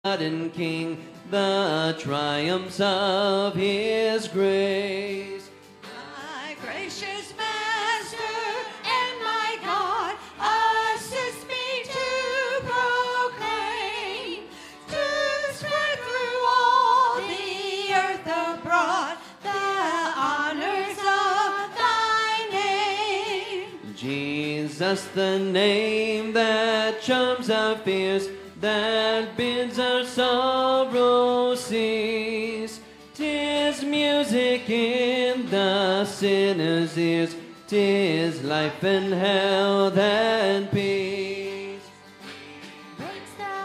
and King, the triumphs of his grace. My gracious Master and my God, assist me to proclaim, to spread through all the earth abroad the honors of thy name. Jesus, the name that charms our fears, that bids our sorrow cease. 'Tis music in the sinner's ears, 'tis life and health and peace. Breaks the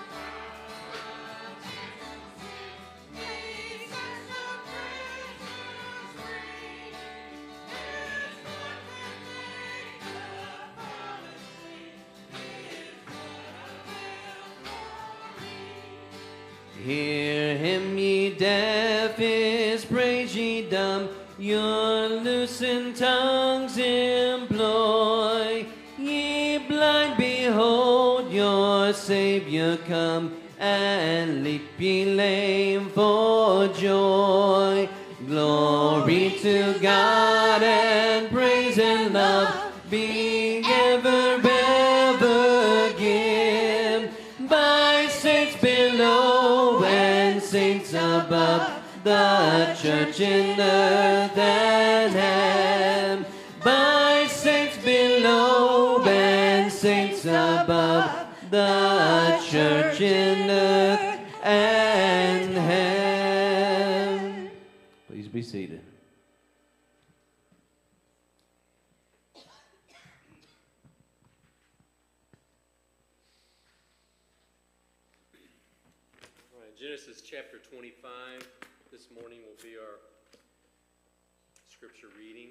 Hear him, ye deaf, his praise ye dumb, your loosened tongues employ. Ye blind, behold your Savior come, and leap ye lame for joy. Glory to God, and praise and love be ever, ever given by saints below and saints above, the church in earth and heaven. By saints below and saints above, the church in earth and heaven. Please be seated. Genesis chapter 25 this morning will be our scripture reading.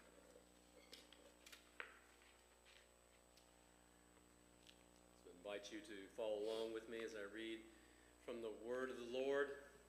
So I invite you to follow along with me as I read from the word of the Lord.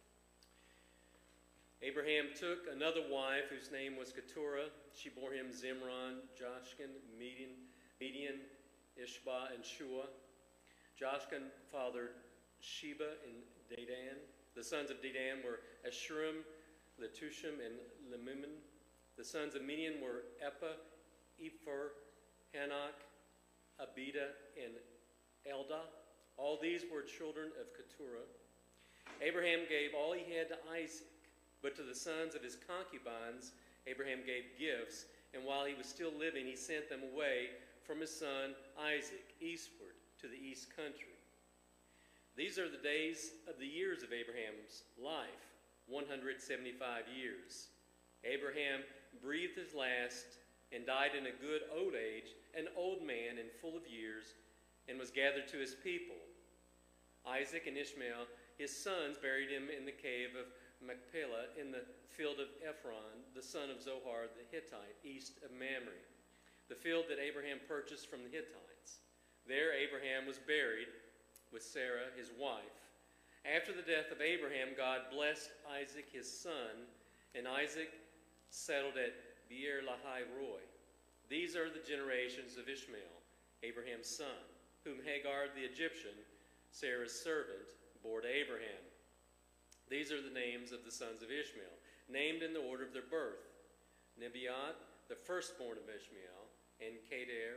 Abraham took another wife whose name was Keturah. She bore him Zimran, Joshkan, Median, Ishbah, and Shua. Joshkan fathered Sheba and Dedan. The sons of Dedan were Ashurim, Letushim, and Lemumin. The sons of Median were Ephah, Ephor, Hanok, Abida, and Eldah. All these were children of Keturah. Abraham gave all he had to Isaac, but to the sons of his concubines Abraham gave gifts, and while he was still living he sent them away from his son Isaac eastward to the east country. These are the days of the years of Abraham's life, 175 years. Abraham breathed his last and died in a good old age, an old man and full of years, and was gathered to his people. Isaac and Ishmael, his sons, buried him in the cave of Machpelah in the field of Ephron, the son of Zohar the Hittite, east of Mamre, the field that Abraham purchased from the Hittites. There Abraham was buried with Sarah, his wife. After the death of Abraham, God blessed Isaac, his son, and Isaac settled at Beer Lahai Roi. These are the generations of Ishmael, Abraham's son, whom Hagar the Egyptian, Sarah's servant, bore to Abraham. These are the names of the sons of Ishmael, named in the order of their birth: Nebiat, the firstborn of Ishmael, and Kedar,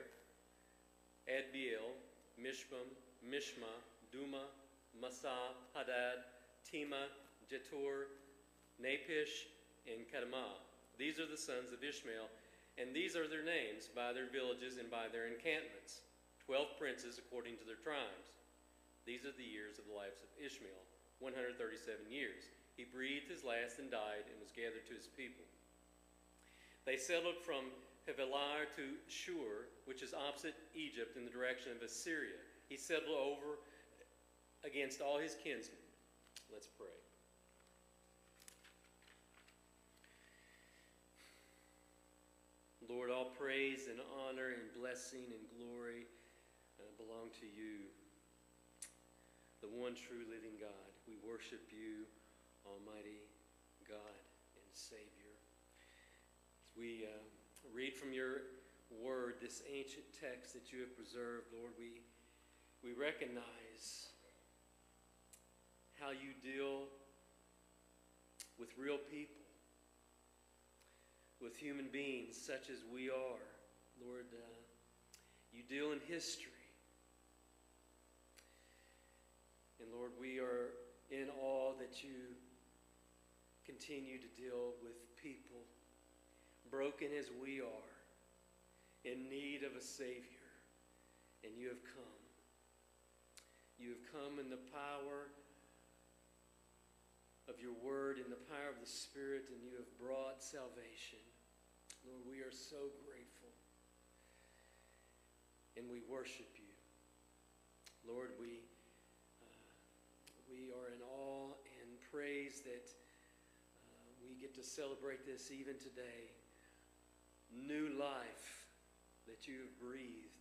Adbeel, Mishpam, Mishma, Duma, Massa, Hadad, Tema, Jetur, Napish, and Kedemah. These are the sons of Ishmael, and these are their names by their villages and by their encampments, 12 princes according to their tribes. These are the years of the lives of Ishmael, 137 years. He breathed his last and died and was gathered to his people. They settled from Havilah to Shur, which is opposite Egypt in the direction of Assyria. He settled over against all his kinsmen. Let's pray. Lord, all praise and honor and blessing and glory belong to you, the one true living God. We worship you, Almighty God and Savior. As we read from your word, this ancient text that you have preserved, Lord, we recognize you deal with real people, with human beings such as we are. Lord, you deal in history. And Lord, we are in awe that you continue to deal with people, broken as we are, in need of a Savior. And you have come. You have come in the power of your word, in the power of the Spirit, and you have brought salvation. Lord, we are so grateful. And we worship you. Lord, we are in awe and praise that we get to celebrate this even today. New life that you have breathed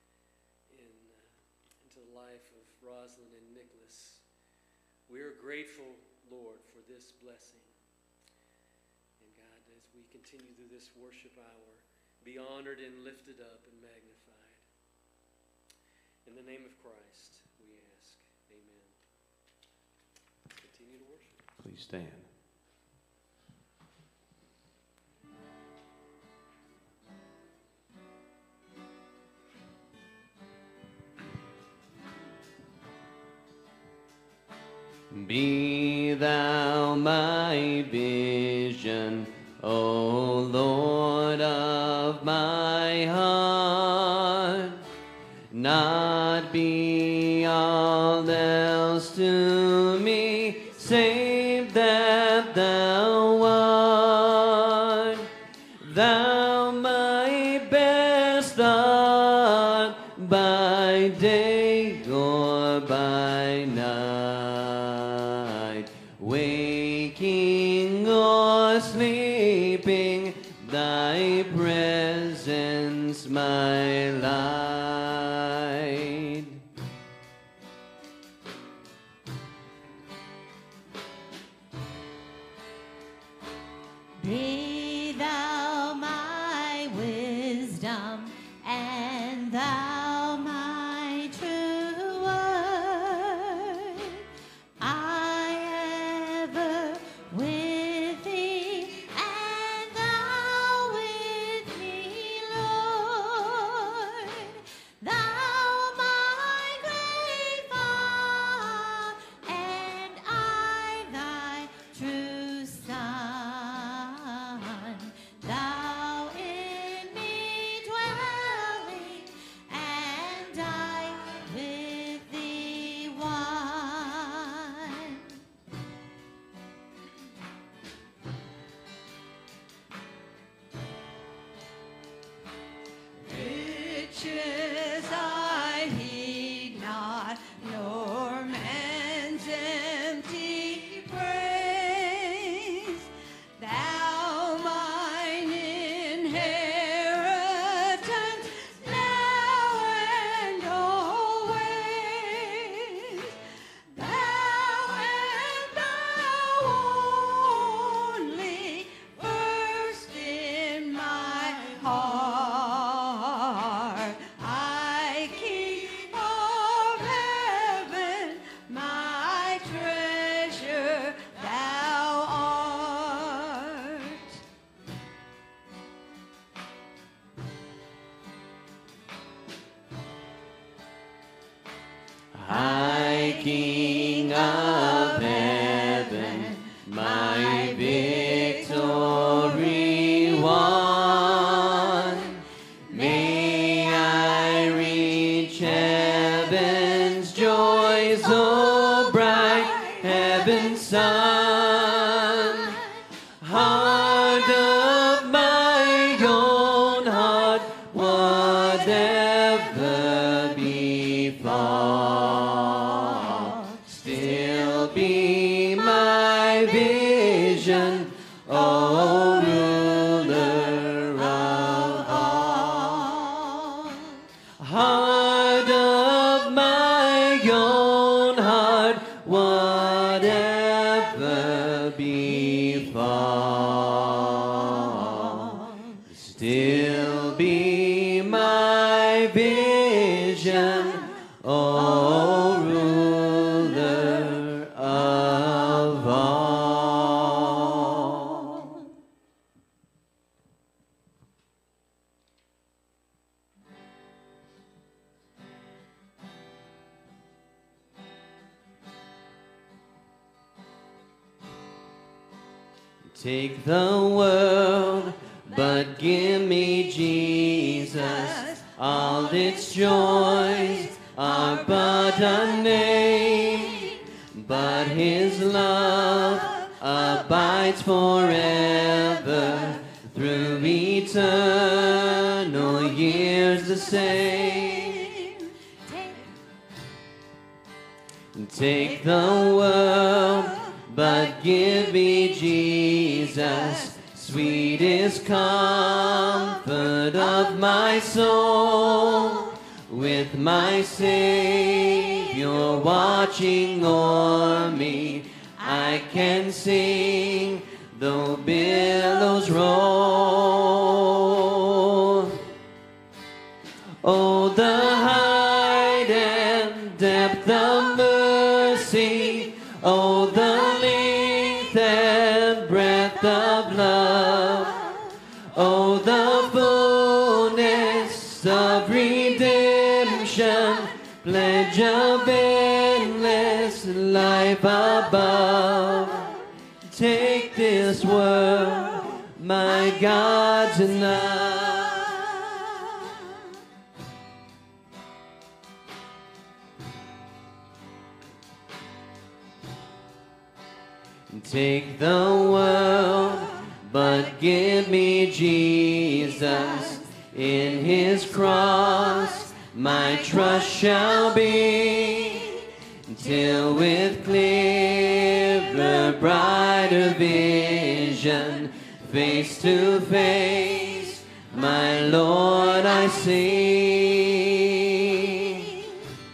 into the life of Rosalind and Nicholas. We are grateful, Lord, for this blessing. And God, as we continue through this worship hour, be honored and lifted up and magnified. In the name of Christ, we ask. Amen. Continue to worship. Please stand. Be thou my vision, O Lord of my heart, not be all else to me, save that thou art. Thou my best art, by day or by night, waking or sleeping, thy presence my light. Be thou my wisdom, and thou my true word. I ever with thee, and thou with me, Lord. Thou my great Father, and I thy true Son. Thou in me dwelling, and I with thee one. Riches I heed not, nor man's empty praise. Thou mine inheritance, now and always. Thou and thou only, first in my heart. I, King of heaven, my treasure thou art. High King of heaven, my victory won. May I reach heaven's joys, O bright heaven's sun. Heart of my own heart, whatever befall, still be my vision, O ruler of all. Heart of my own heart, whatever befall, still be my vision, O ruler of Take the world, but give me Jesus. All its joys are but a name, but his love abides forever, through eternal years the same. Take the world, but give me Jesus, sweetest comfort of my soul. With my Savior watching o'er me, I can sing though billows roll. Oh, the height and depth of mercy, oh, the length and breadth of love, oh, the fullness of redemption, pledge of endless life above. Take this world, my God's enough. Take the world, but give me Jesus. In his cross my trust shall be, till with clearer, brighter vision, face to face, my Lord I see.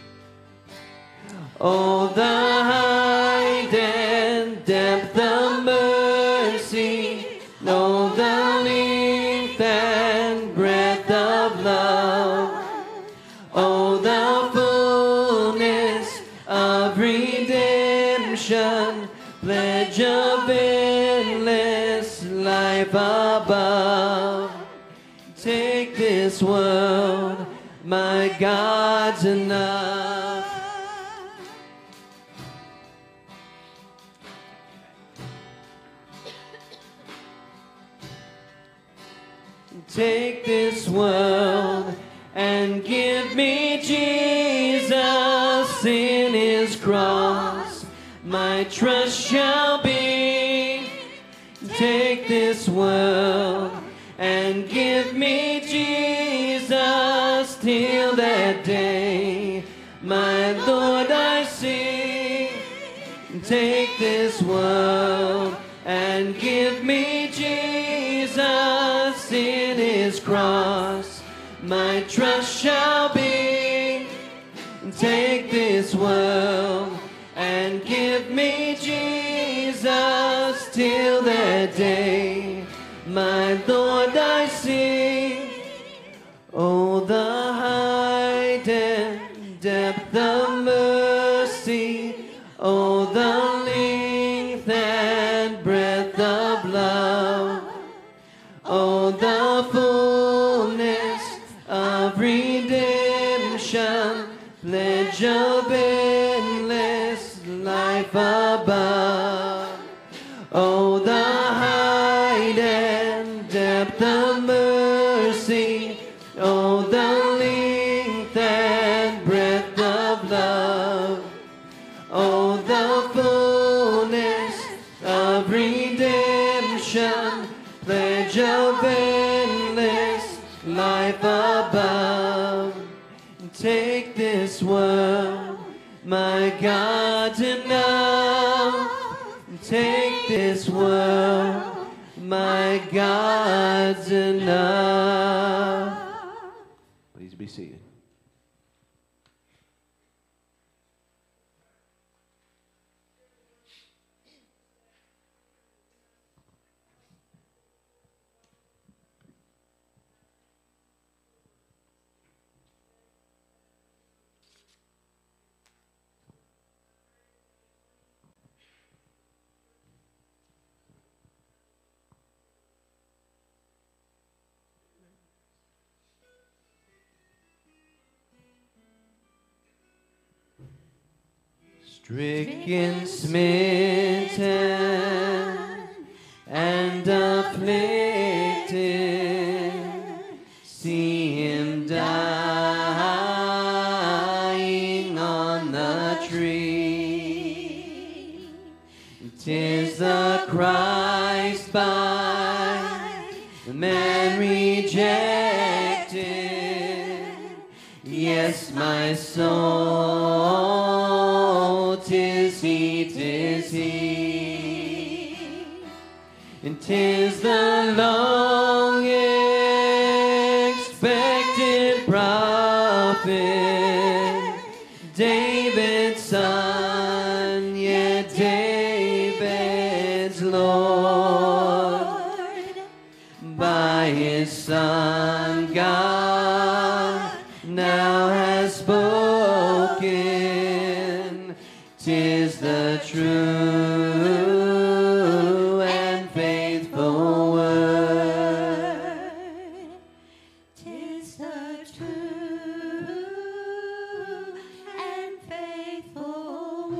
Oh, the height and depth of mercy, oh, the length and breadth of love, oh, the fullness of redemption, pledge of endless life above. Take this world, my God's enough. Take this world and give me Jesus. In his cross my trust shall be. Take this world and give me Jesus, till that day, my Lord I sing. Take this world and give me Jesus. In his cross my trust shall be. Take this world and give me Jesus, till that day, my Lord I sing. Oh, the height and depth of mercy, oh, the length and breadth of love, oh, the fullness of redemption, pledge of endless life above. Oh, the height and depth of mercy, oh, the length and breadth of love, oh, the fullness of redemption, pledge of endless life above. Take this world, my God's enough. Take this world, my God's enough. Please be seated. Stricken, smitten, and 'Tis the Christ by man rejected. Yes, my soul, 'tis he, 'tis he. And 'tis the long expected prophet, David's son, yet David's Lord. By his Son God now has spoken. 'Tis the true and faithful word. 'Tis the true and faithful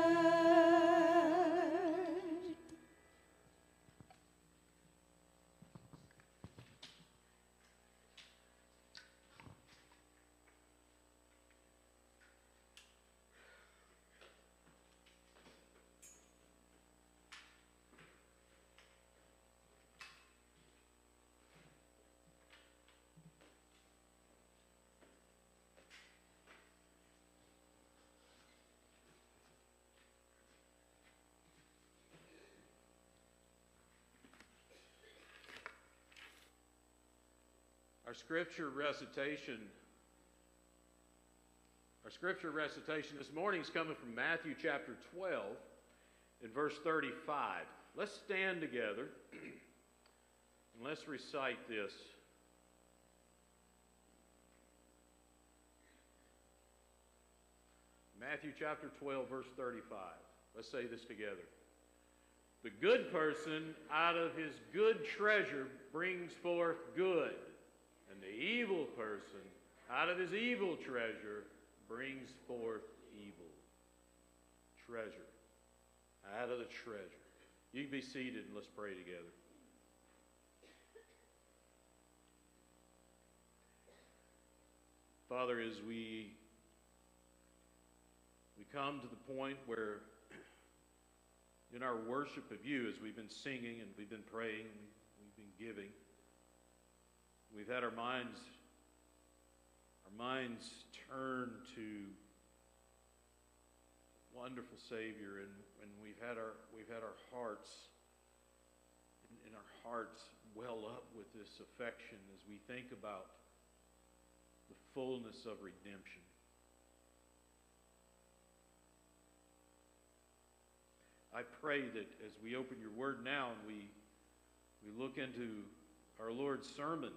word. Our scripture recitation this morning is coming from Matthew chapter 12 and verse 35. Let's stand together and let's recite this. Matthew chapter 12, verse 35. Let's say this together. The good person out of his good treasure brings forth good, and the evil person out of his evil treasure brings forth evil. Treasure. Out of the treasure. You can be seated and let's pray together. Father, as we come to the point where in our worship of you, as we've been singing and we've been praying, we've been giving, we've had our minds turn to wonderful Savior, and we've had our hearts and our hearts well up with this affection as we think about the fullness of redemption. I pray that as we open your word now and we look into our Lord's sermon,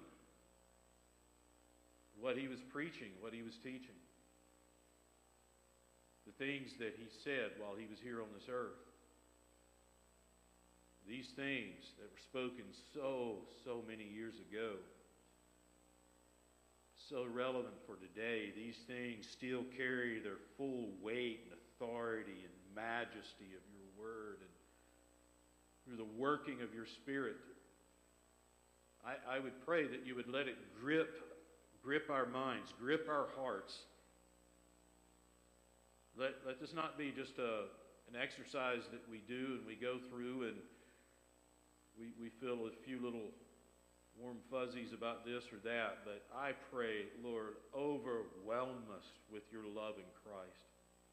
what he was preaching, what he was teaching, the things that he said while he was here on this earth, these things that were spoken so many years ago, so relevant for today, these things still carry their full weight and authority and majesty of your word, and through the working of your Spirit, I would pray that you would let it grip our minds, grip our hearts. Let this not be just an exercise that we do and we go through and we feel a few little warm fuzzies about this or that, but I pray, Lord, overwhelm us with your love in Christ.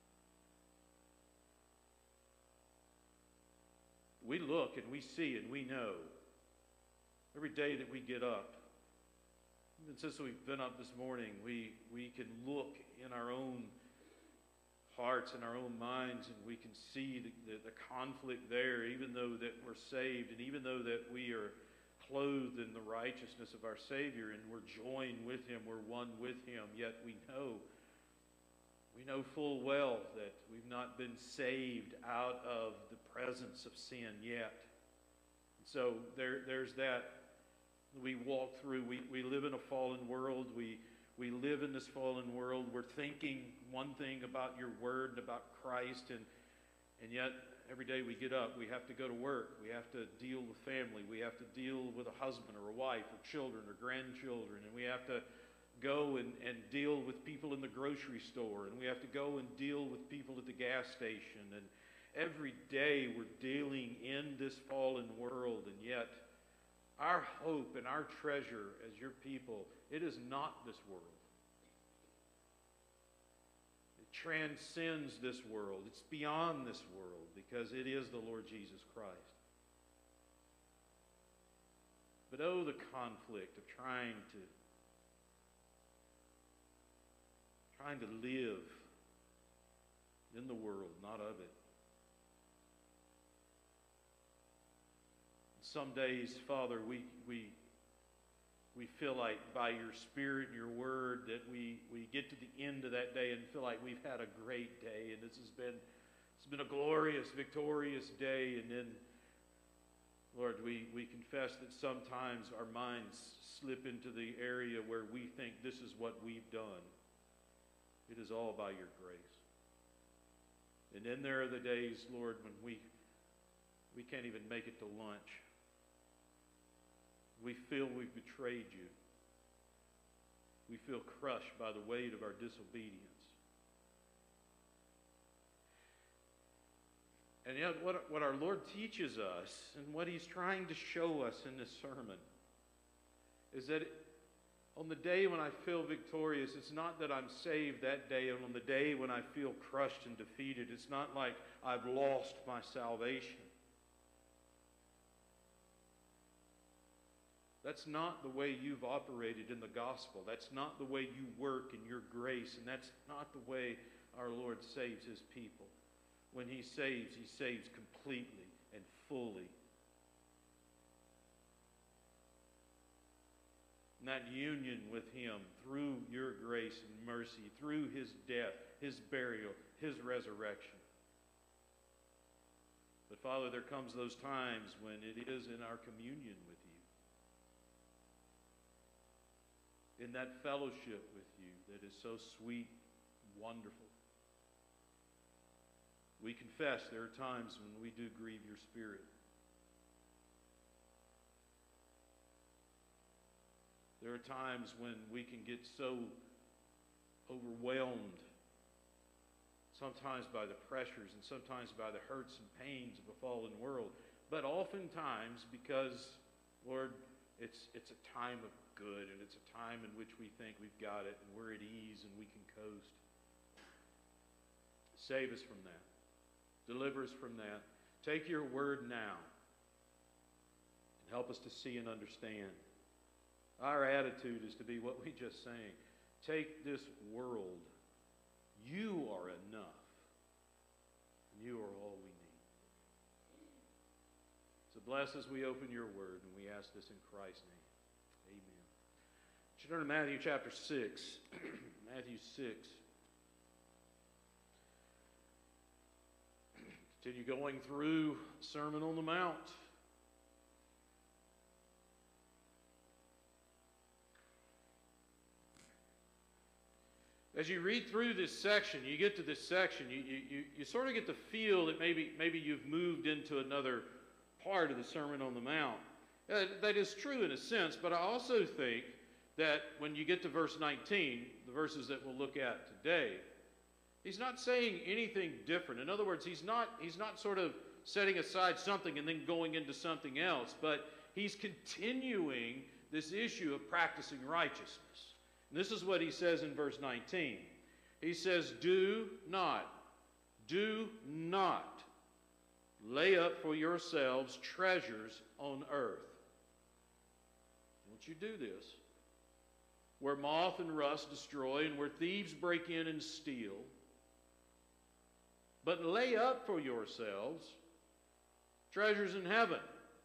We look and we see and we know every day that we get up, even since we've been up this morning, we can look in our own hearts and our own minds, and we can see the conflict there, even though that we're saved, and even though that we are clothed in the righteousness of our Savior, and we're joined with him, we're one with him, yet we know full well that we've not been saved out of the presence of sin yet. So there's that. We walk through, we live in a fallen world, we live in this fallen world, we're thinking one thing about your word and about Christ, and yet every day we get up, we have to go to work, we have to deal with family, we have to deal with a husband or a wife or children or grandchildren, and we have to go and deal with people in the grocery store, and we have to go and deal with people at the gas station, and every day we're dealing in this fallen world, and yet our hope and our treasure as your people, it is not this world. It transcends this world. It's beyond this world because it is the Lord Jesus Christ. But oh, the conflict of trying to live in the world, not of it. Some days, Father, we feel like by your Spirit and your Word that we get to the end of that day and feel like we've had a great day, and it's been a glorious, victorious day. And then, Lord, we confess that sometimes our minds slip into the area where we think this is what we've done. It is all by your grace. And then there are the days, Lord, when we can't even make it to lunch. We feel we've betrayed you. We feel crushed by the weight of our disobedience. And yet what our Lord teaches us and what he's trying to show us in this sermon is that on the day when I feel victorious, it's not that I'm saved that day. And on the day when I feel crushed and defeated, it's not like I've lost my salvation. That's not the way you've operated in the gospel. That's not the way you work in your grace. And that's not the way our Lord saves his people. When he saves completely and fully. And that union with him through your grace and mercy, through his death, his burial, his resurrection. But Father, there comes those times when it is in our communion with you, in that fellowship with you that is so sweet and wonderful. We confess there are times when we do grieve your Spirit. There are times when we can get so overwhelmed, sometimes by the pressures and sometimes by the hurts and pains of a fallen world, but oftentimes because, Lord, it's a time of good and it's a time in which we think we've got it and we're at ease and we can coast. Save us from that. Deliver us from that. Take your word now and help us to see and understand. Our attitude is to be what we just sang. Take this world. You are enough. And you are all we need. So bless as we open your word, and we ask this in Christ's name. Amen. You turn to Matthew chapter 6. Matthew 6. Continue going through Sermon on the Mount. As you read through this section, you get to this section, you sort of get the feel that maybe you've moved into another part of the Sermon on the Mount. That is true in a sense, but I also think that when you get to verse 19, the verses that we'll look at today, he's not saying anything different. In other words, he's not sort of setting aside something and then going into something else, but he's continuing this issue of practicing righteousness. And this is what he says in verse 19. He says, do not lay up for yourselves treasures on earth. Don't you do this, where moth and rust destroy and where thieves break in and steal. But lay up for yourselves treasures in heaven,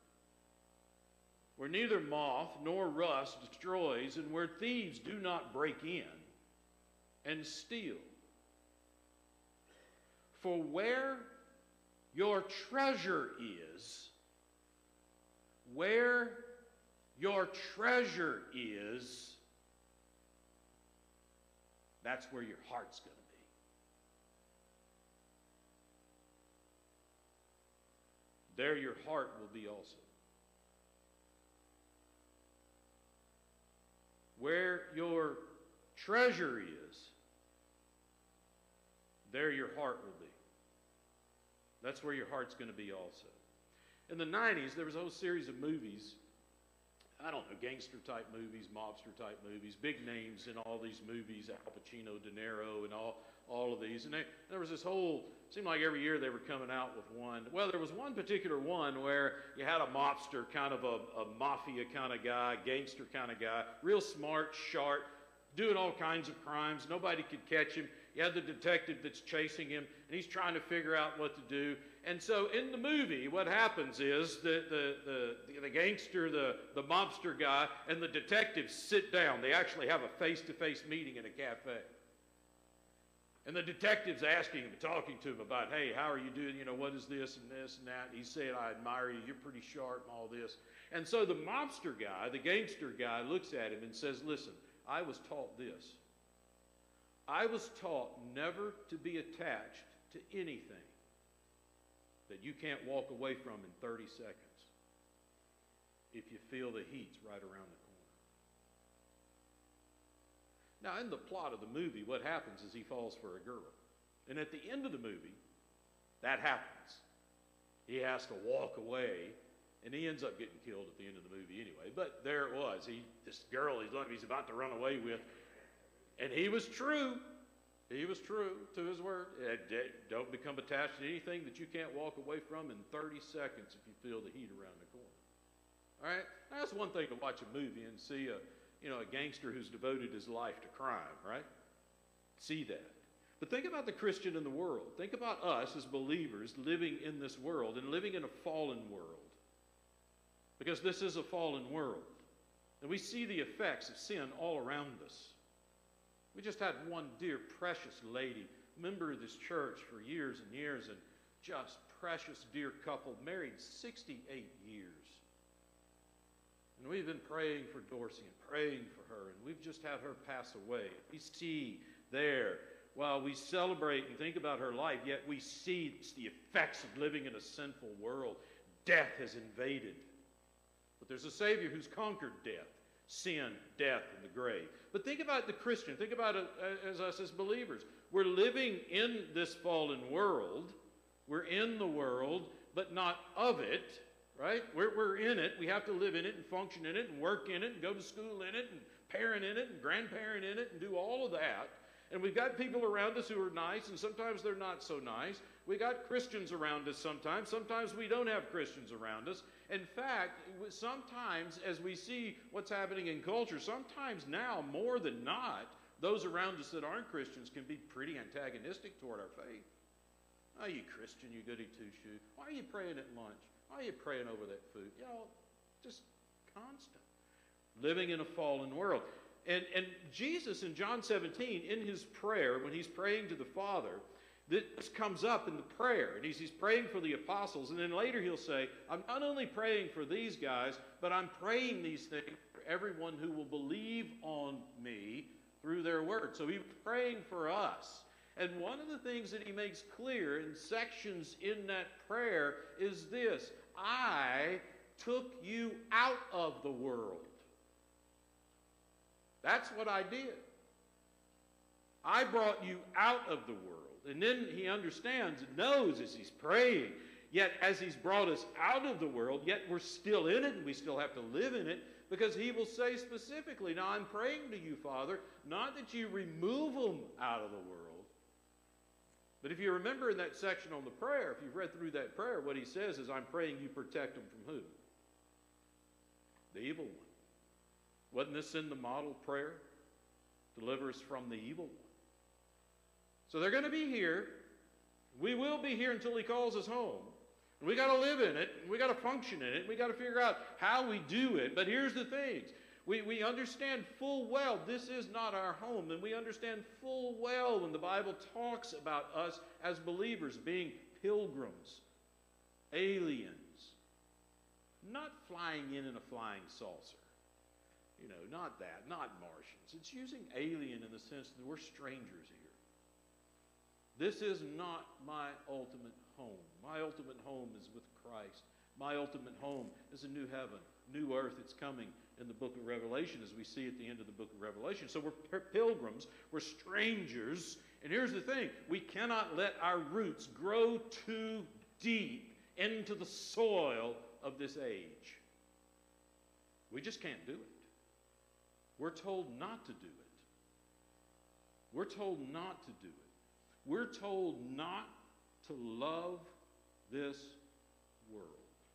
where neither moth nor rust destroys, and where thieves do not break in and steal. For where your treasure is, that's where your heart's going to be. There your heart will be also. Where your treasure is, there your heart will be. That's where your heart's going to be also. In the 90s, there was a whole series of movies, I don't know, gangster-type movies, mobster-type movies, big names in all these movies, Al Pacino, De Niro, and all of these. And there was this whole, seemed like every year they were coming out with one. Well, there was one particular one where you had a mobster, kind of a mafia kind of guy, gangster kind of guy, real smart, sharp, doing all kinds of crimes. Nobody could catch him. You had the detective that's chasing him, and he's trying to figure out what to do. And so in the movie, what happens is the gangster, the mobster guy, and the detective sit down. They actually have a face-to-face meeting in a cafe. And the detective's asking him, talking to him about, hey, how are you doing? You know, what is this and this and that? And he said, I admire you. You're pretty sharp and all this. And so the mobster guy, the gangster guy, looks at him and says, listen, I was taught this. I was taught never to be attached to anything that you can't walk away from in 30 seconds if you feel the heat's right around the corner. Now, in the plot of the movie, what happens is he falls for a girl. And at the end of the movie, that happens. He has to walk away, and he ends up getting killed at the end of the movie anyway. But there it was. This girl he's about to run away with, and he was true. He was true to his word. Don't become attached to anything that you can't walk away from in 30 seconds if you feel the heat around the corner. All right? Now, that's one thing to watch a movie and see a gangster who's devoted his life to crime, right? See that. But think about the Christian in the world. Think about us as believers living in this world and living in a fallen world. Because this is a fallen world. And we see the effects of sin all around us. We just had one dear, precious lady, member of this church for years and years, and just precious, dear couple, married 68 years. And we've been praying for Dorsey and praying for her, and we've just had her pass away. We see there, while we celebrate and think about her life, yet we see the effects of living in a sinful world. Death has invaded. But there's a Savior who's conquered death. Sin, death, and the grave. But think about the Christian. Think about it as us as believers. We're living in this fallen world. We're in the world, but not of it, right? We're in it. We have to live in it and function in it and work in it and go to school in it and parent in it and grandparent in it and do all of that. And we've got people around us who are nice, and sometimes they're not so nice. We got Christians around us sometimes. Sometimes we don't have Christians around us. In fact, sometimes as we see what's happening in culture, sometimes now more than not, those around us that aren't Christians can be pretty antagonistic toward our faith. Oh, you Christian, you goody two-shoe. Why are you praying at lunch? Why are you praying over that food? You know, just constant. Living in a fallen world. And Jesus in John 17, in his prayer, when he's praying to the Father, this comes up in the prayer, and he's praying for the apostles, and then later he'll say, I'm not only praying for these guys, but I'm praying these things for everyone who will believe on me through their word. So he's praying for us. And one of the things that he makes clear in sections in that prayer is this: I took you out of the world. That's what I did. I brought you out of the world. And then he understands and knows as he's praying, yet as he's brought us out of the world, yet we're still in it and we still have to live in it, because he will say specifically, now I'm praying to you, Father, not that you remove them out of the world. But if you remember in that section on the prayer, if you've read through that prayer, what he says is, I'm praying you protect them from who? The evil one. Wasn't this in the model prayer? Deliver us from the evil one. So they're going to be here. We will be here until he calls us home. And we got to live in it. And we got to function in it. We got to figure out how we do it. But here's the things. We understand full well this is not our home. And we understand full well when the Bible talks about us as believers being pilgrims, aliens, not flying in a flying saucer. You know, not that, not Martians. It's using alien in the sense that we're strangers here. This is not my ultimate home. My ultimate home is with Christ. My ultimate home is a new heaven, new earth. It's coming in the book of Revelation, as we see at the end of the book of Revelation. So we're pilgrims, we're strangers. And here's the thing, we cannot let our roots grow too deep into the soil of this age. We just can't do it. We're told not to do it. We're told not to do it. We're told not to love this world.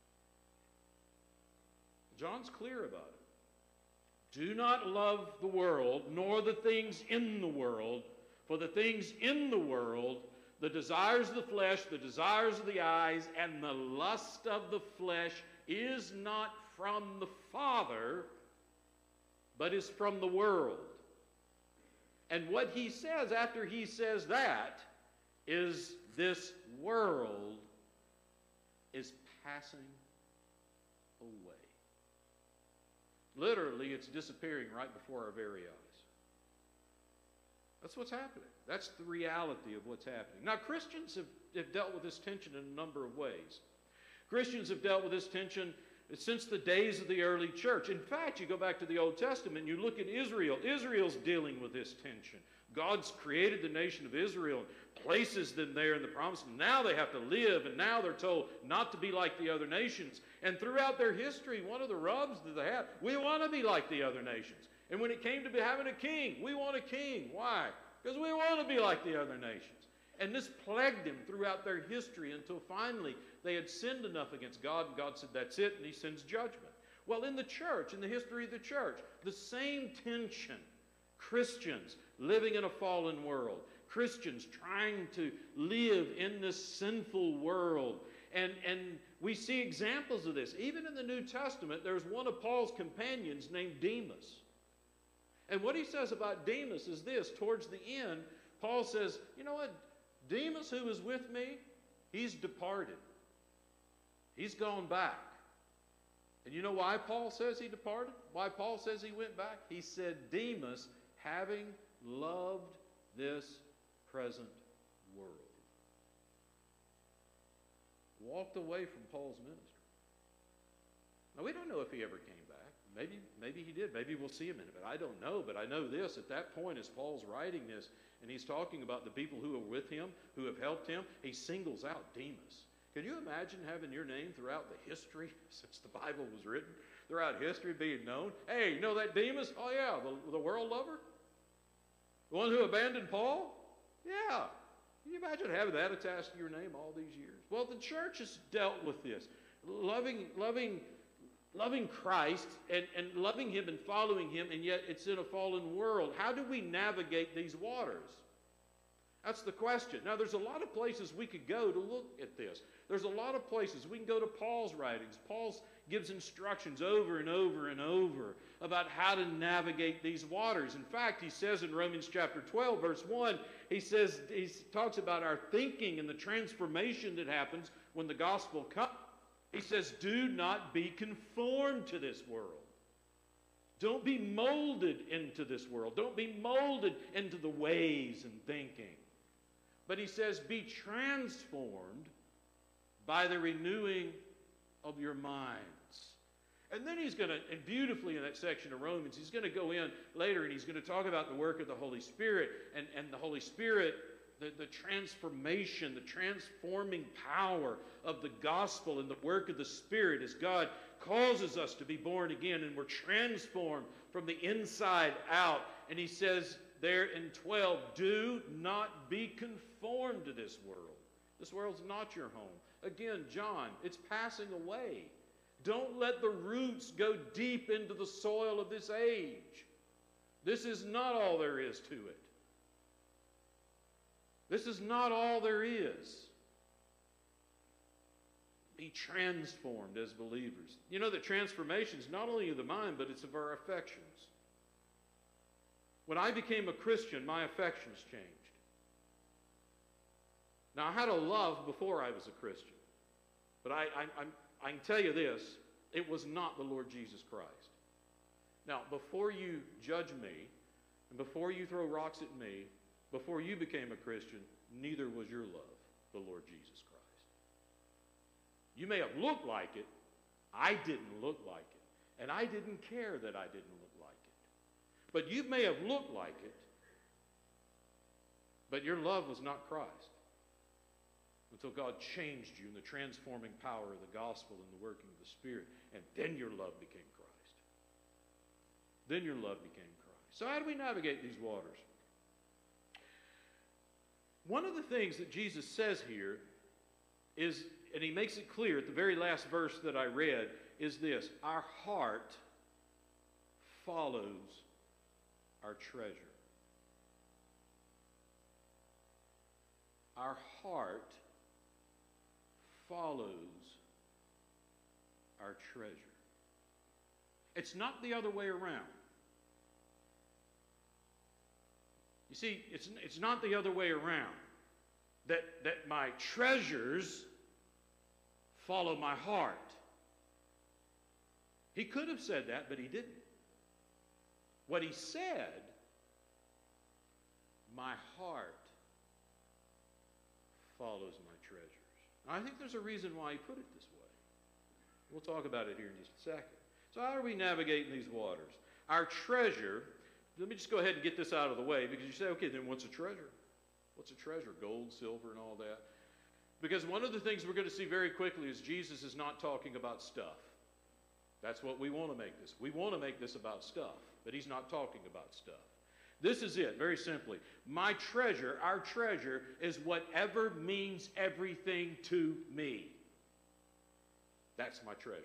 John's clear about it. Do not love the world, nor the things in the world, for the things in the world, the desires of the flesh, the desires of the eyes, and the lust of the flesh is not from the Father, but is from the world. And what he says after he says that is this world is passing away. Literally, it's disappearing right before our very eyes. That's what's happening. That's the reality of what's happening. Now, Christians have dealt with this tension in a number of ways. Christians have dealt with this tension since the days of the early church. In fact, you go back to the Old Testament, you look at Israel. Israel's dealing with this tension. God's created the nation of Israel, places them there in the promise. Now they have to live, and now they're told not to be like the other nations. And throughout their history, one of the rubs that they have, we want to be like the other nations. And when it came to having a king, we want a king. Why? Because we want to be like the other nations. And this plagued them throughout their history until finally they had sinned enough against God, and God said, that's it, and he sends judgment. Well, in the church, in the history of the church, the same tension. Christians living in a fallen world. Christians trying to live in this sinful world. And we see examples of this. Even in the New Testament, there's one of Paul's companions named Demas. And what he says about Demas is this. Towards the end, Paul says, you know what? Demas, who was with me, he's departed. He's gone back. And you know why Paul says he departed? Why Paul says he went back? He said, Demas, having loved this present world, walked away from Paul's ministry. Now, we don't know if he ever came back. Maybe he did. Maybe we'll see him in it. But I don't know. But I know this. At that point, as Paul's writing this, and he's talking about the people who are with him, who have helped him, he singles out Demas. Can you imagine having your name throughout the history, since the Bible was written, throughout history being known? Hey, you know that Demas? Oh, yeah, the world lover? The one who abandoned Paul? Yeah. Can you imagine having that attached to your name all these years? Well, the church has dealt with this. Loving Christ and loving him and following him, and yet it's in a fallen world. How do we navigate these waters? That's the question. Now, there's a lot of places we could go to look at this. There's a lot of places. We can go to Paul's writings. Paul gives instructions over and over and over about how to navigate these waters. In fact, he says in Romans chapter 12, verse 1, he talks about our thinking and the transformation that happens when the gospel comes. He says, do not be conformed to this world. Don't be molded into this world. Don't be molded into the ways and thinking. But he says, be transformed by the renewing of your minds. And then he's going to, and beautifully in that section of Romans, he's going to go in later and he's going to talk about the work of the Holy Spirit and the Holy Spirit, the transformation, the transforming power of the gospel and the work of the Spirit as God causes us to be born again and we're transformed from the inside out. And he says there in 12, do not be conformed to this world. This world's not your home. Again, John, it's passing away. Don't let the roots go deep into the soil of this age. This is not all there is to it. This is not all there is. Be transformed as believers. You know that transformation is not only of the mind, but it's of our affections. When I became a Christian, my affections changed. Now, I had a love before I was a Christian. But I can tell you this, it was not the Lord Jesus Christ. Now, before you judge me, and before you throw rocks at me, before you became a Christian, neither was your love the Lord Jesus Christ. You may have looked like it. I didn't look like it. And I didn't care that I didn't look like it. But you may have looked like it, but your love was not Christ. until God changed you in the transforming power of the gospel and the working of the Spirit. And then your love became Christ. Then your love became Christ. So how do we navigate these waters? One of the things that Jesus says here is, and he makes it clear at the very last verse that I read, is this: our heart follows our treasure. Our heart follows our treasure. It's not the other way around. You see, it's not the other way around. That my treasures follow my heart. He could have said that, but he didn't. What he said, my heart follows my treasures. Now, I think there's a reason why he put it this way. We'll talk about it here in just a second. So how are we navigating these waters? Our treasure, let me just go ahead and get this out of the way, because you say, okay, then what's a treasure? What's a treasure? Gold, silver, and all that. Because one of the things we're going to see very quickly is Jesus is not talking about stuff. That's what we want to make this. We want to make this about stuff, but he's not talking about stuff. This is it, very simply. My treasure, our treasure, is whatever means everything to me. That's my treasure.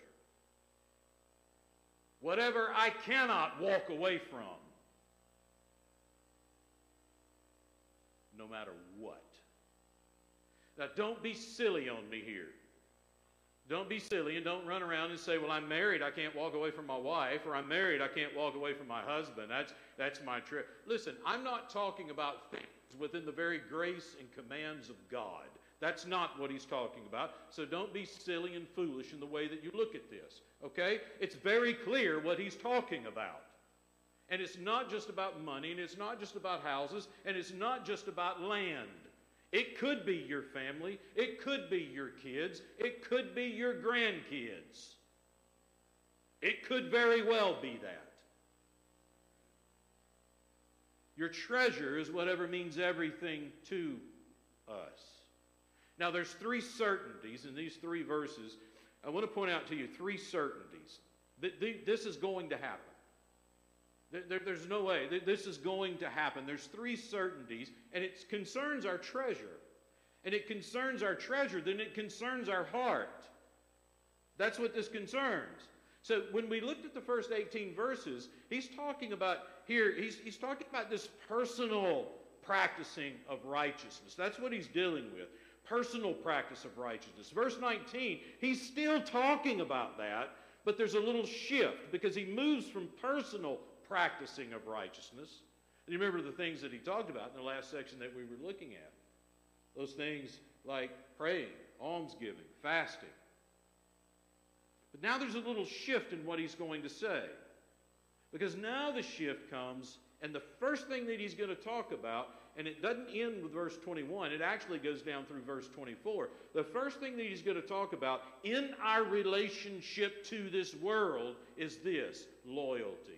Whatever I cannot walk away from, no matter what. Now, don't be silly on me here. Don't be silly and don't run around and say, well, I'm married, I can't walk away from my wife, or I'm married, I can't walk away from my husband. That's my trip. Listen, I'm not talking about things within the very grace and commands of God. That's not what he's talking about. So don't be silly and foolish in the way that you look at this. Okay? It's very clear what he's talking about. And it's not just about money, and it's not just about houses, and it's not just about land. It could be your family. It could be your kids. It could be your grandkids. It could very well be that. Your treasure is whatever means everything to us. Now, there's three certainties in these three verses. I want to point out to you three certainties. This is going to happen. There's no way. This is going to happen. There's three certainties, and it concerns our treasure. And it concerns our treasure, then it concerns our heart. That's what this concerns. So when we looked at the first 18 verses, he's talking about here, he's talking about this personal practicing of righteousness. That's what he's dealing with. Personal practice of righteousness. Verse 19, he's still talking about that, but there's a little shift because he moves from personal practicing of righteousness. And you remember the things that he talked about in the last section that we were looking at. Those things like praying, almsgiving, fasting. But now there's a little shift in what he's going to say. Because now the shift comes, and the first thing that he's going to talk about, and it doesn't end with verse 21, it actually goes down through verse 24. The first thing that he's going to talk about in our relationship to this world is this: loyalty.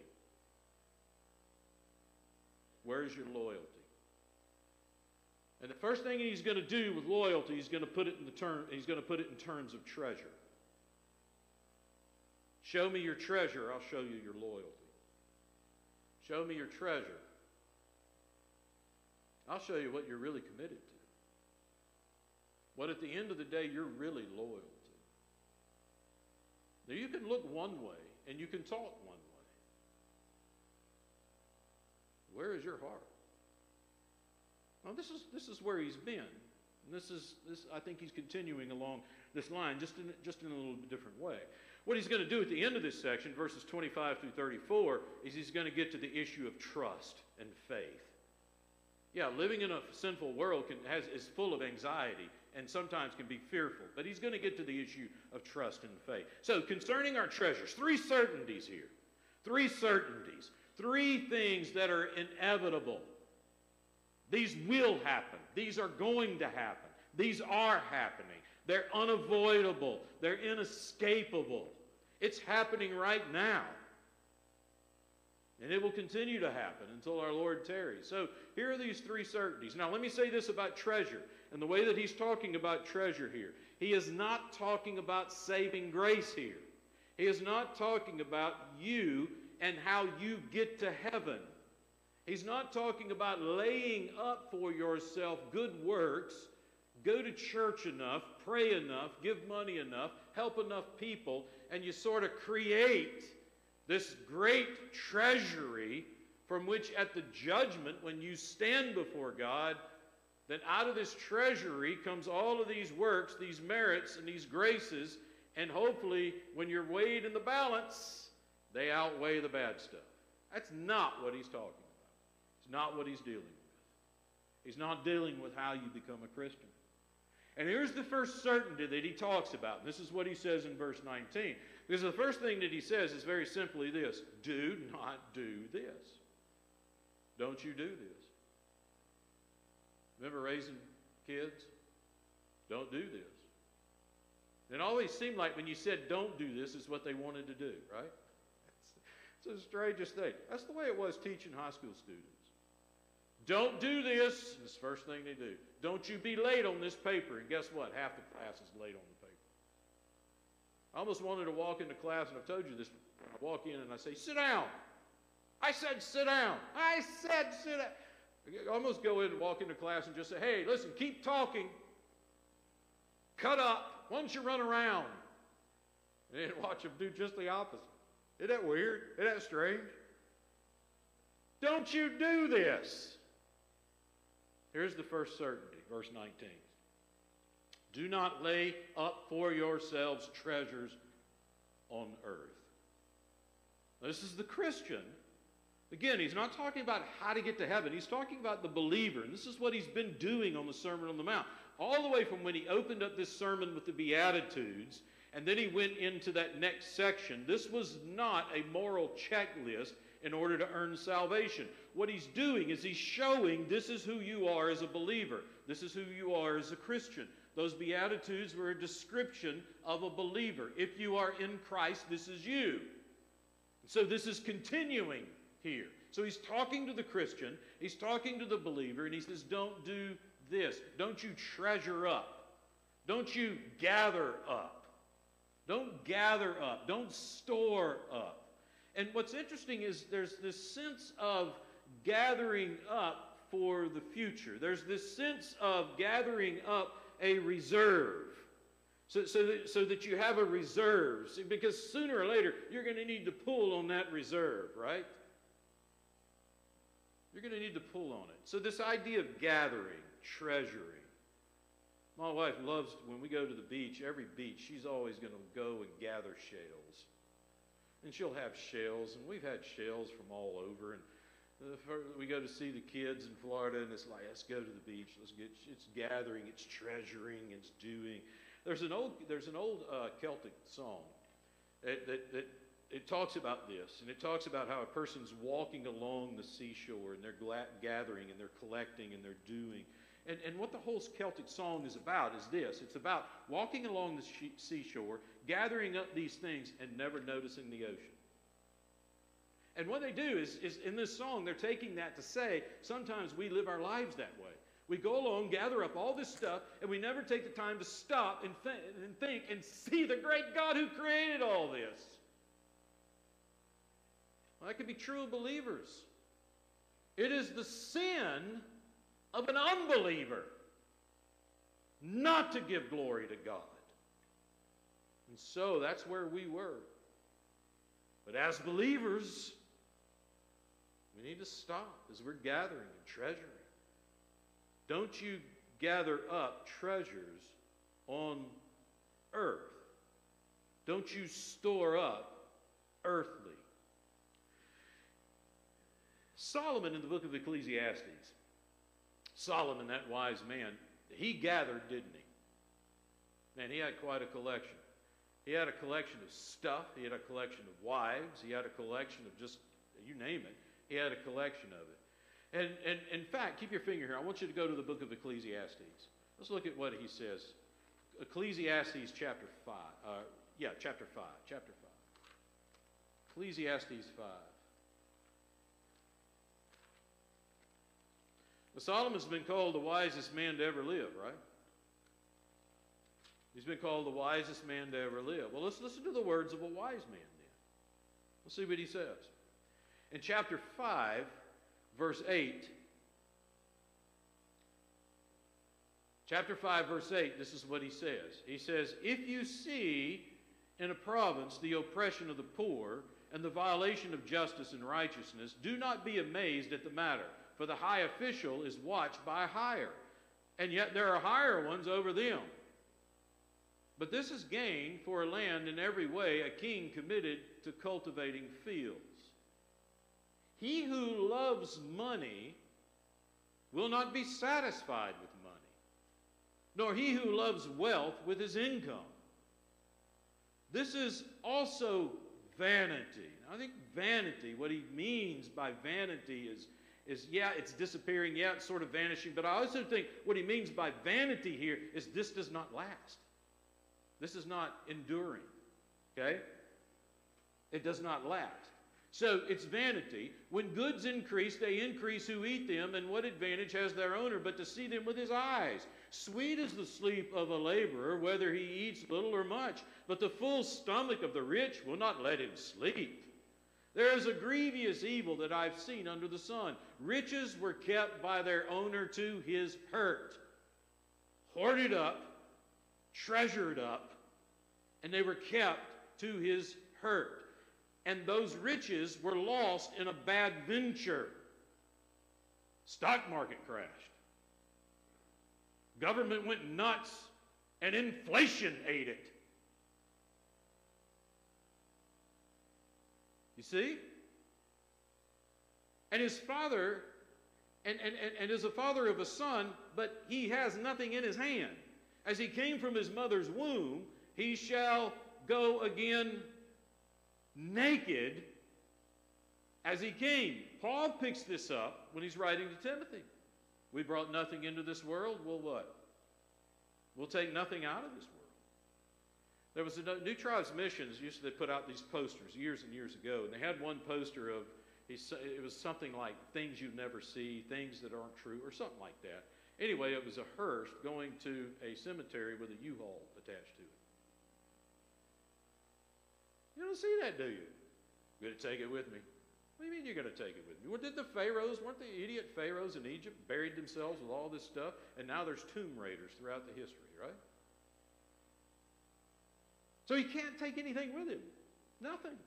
Where's your loyalty? And the first thing he's going to do with loyalty, he's going to put it in terms of treasure. Show me your treasure, I'll show you your loyalty. Show me your treasure, I'll show you what you're really committed to. What at the end of the day you're really loyal to. Now you can look one way and you can talk one way. Where is your heart? Now this is where he's been. And I think he's continuing along this line just in a little bit different way. What he's going to do at the end of this section, verses 25 through 34, is he's going to get to the issue of trust and faith. Yeah, living in a sinful world is full of anxiety and sometimes can be fearful. But he's going to get to the issue of trust and faith. So concerning our treasures, three certainties here. Three certainties. Three things that are inevitable. These will happen. These are going to happen. These are happening. They're unavoidable. They're inescapable. It's happening right now. And it will continue to happen until our Lord tarries. So here are these three certainties. Now let me say this about treasure. and the way that he's talking about treasure here, he is not talking about saving grace here. He is not talking about you and how you get to heaven. He's not talking about laying up for yourself good works, go to church enough, pray enough, give money enough, help enough people, and you sort of create this great treasury from which at the judgment, when you stand before God, then out of this treasury comes all of these works, these merits, and these graces, and hopefully when you're weighed in the balance, they outweigh the bad stuff. That's not what he's talking about. It's not what he's dealing with. He's not dealing with how you become a Christian. And here's the first certainty that he talks about. This is what he says in verse 19. Because the first thing that he says is very simply this: do not do this. Don't you do this. Remember raising kids? Don't do this. It always seemed like when you said don't do this is what they wanted to do, right? It's the strangest thing. That's the way it was teaching high school students. Don't do this. This is the first thing they do. Don't you be late on this paper. And guess what? Half the class is late on the paper. I almost wanted to walk into class, and I've told you this. I walk in and I say, sit down. I said sit down. I said sit down. I almost go in and walk into class and just say, hey, listen, keep talking. Cut up. Why don't you run around? And then watch them do just the opposite. Isn't that weird? Isn't that strange? Don't you do this. Here's the first certainty, verse 19. Do not lay up for yourselves treasures on earth. Now, this is the Christian. Again, he's not talking about how to get to heaven. He's talking about the believer. And this is what he's been doing on the Sermon on the Mount. All the way from when he opened up this sermon with the Beatitudes, and then he went into that next section. This was not a moral checklist in order to earn salvation. What he's doing is he's showing this is who you are as a believer. This is who you are as a Christian. Those Beatitudes were a description of a believer. If you are in Christ, this is you. So this is continuing here. So he's talking to the Christian, he's talking to the believer, and he says, don't do this. Don't you treasure up. Don't you gather up. Don't gather up. Don't store up. And what's interesting is there's this sense of gathering up for the future. There's this sense of gathering up a reserve. So that you have a reserve. See, because sooner or later, you're going to need to pull on that reserve, right? You're going to need to pull on it. So this idea of gathering, treasuring. My wife loves, when we go to the beach, every beach, she's always going to go and gather shells. And she'll have shells, and we've had shells from all over. And we go to see the kids in Florida, and it's like, let's go to the beach. It's gathering, it's treasuring, it's doing. There's an old Celtic song that it talks about this, and it talks about how a person's walking along the seashore, and they're gathering, and they're collecting, and they're doing. And what the whole Celtic song is about is this. It's about walking along the seashore, gathering up these things, and never noticing the ocean. And what they do is in this song, they're taking that to say, sometimes we live our lives that way. We go along, gather up all this stuff, and we never take the time to stop and think and see the great God who created all this. Well, that could be true of believers. It is the sin of an unbeliever not to give glory to God. And so that's where we were. But as believers, we need to stop as we're gathering and treasuring. Don't you gather up treasures on earth. Don't you store up earthly. Solomon in the book of Ecclesiastes, Solomon, that wise man, he gathered, didn't he? Man, he had quite a collection. He had a collection of stuff. He had a collection of wives. He had a collection of just, you name it. He had a collection of it. And in fact, keep your finger here. I want you to go to the book of Ecclesiastes. Let's look at what he says. Ecclesiastes chapter 5. Chapter 5. Ecclesiastes 5. Well, Solomon's been called the wisest man to ever live, right? He's been called the wisest man to ever live. Well, let's listen to the words of a wise man then. We'll see what he says. In chapter 5, verse 8, chapter 5, verse 8, this is what he says. He says, "If you see in a province the oppression of the poor and the violation of justice and righteousness, do not be amazed at the matter, for the high official is watched by a higher, and yet there are higher ones over them. But this is gain for a land in every way, a king committed to cultivating fields. He who loves money will not be satisfied with money, nor he who loves wealth with his income. This is also vanity." Now, I think vanity, what he means by vanity is yeah, it's disappearing, yeah, it's sort of vanishing, but I also think what he means by vanity here is this does not last. This is not enduring, okay? It does not last. So it's vanity. When goods increase, they increase who eat them, and what advantage has their owner but to see them with his eyes? Sweet is the sleep of a laborer, whether he eats little or much, but the full stomach of the rich will not let him sleep. There is a grievous evil that I've seen under the sun. Riches were kept by their owner to his hurt, hoarded up, treasured up, and they were kept to his hurt. And those riches were lost in a bad venture. Stock market crashed. Government went nuts, and inflation ate it. You see? And his father, and is a father of a son, but he has nothing in his hand. As he came from his mother's womb, he shall go again naked as he came. Paul picks this up when he's writing to Timothy. We brought nothing into this world. We'll what? We'll take nothing out of this world. There was a New Tribes Missions used to put out these posters years and years ago, and they had one poster of, it was something like things you never see, things that aren't true, or something like that. Anyway, it was a hearse going to a cemetery with a U-Haul attached to it. You don't see that, do you? I'm going to take it with me. What do you mean you're going to take it with me? Well, weren't the idiot pharaohs in Egypt buried themselves with all this stuff, and now there's tomb raiders throughout the history, right? So he can't take anything with him. Nothing.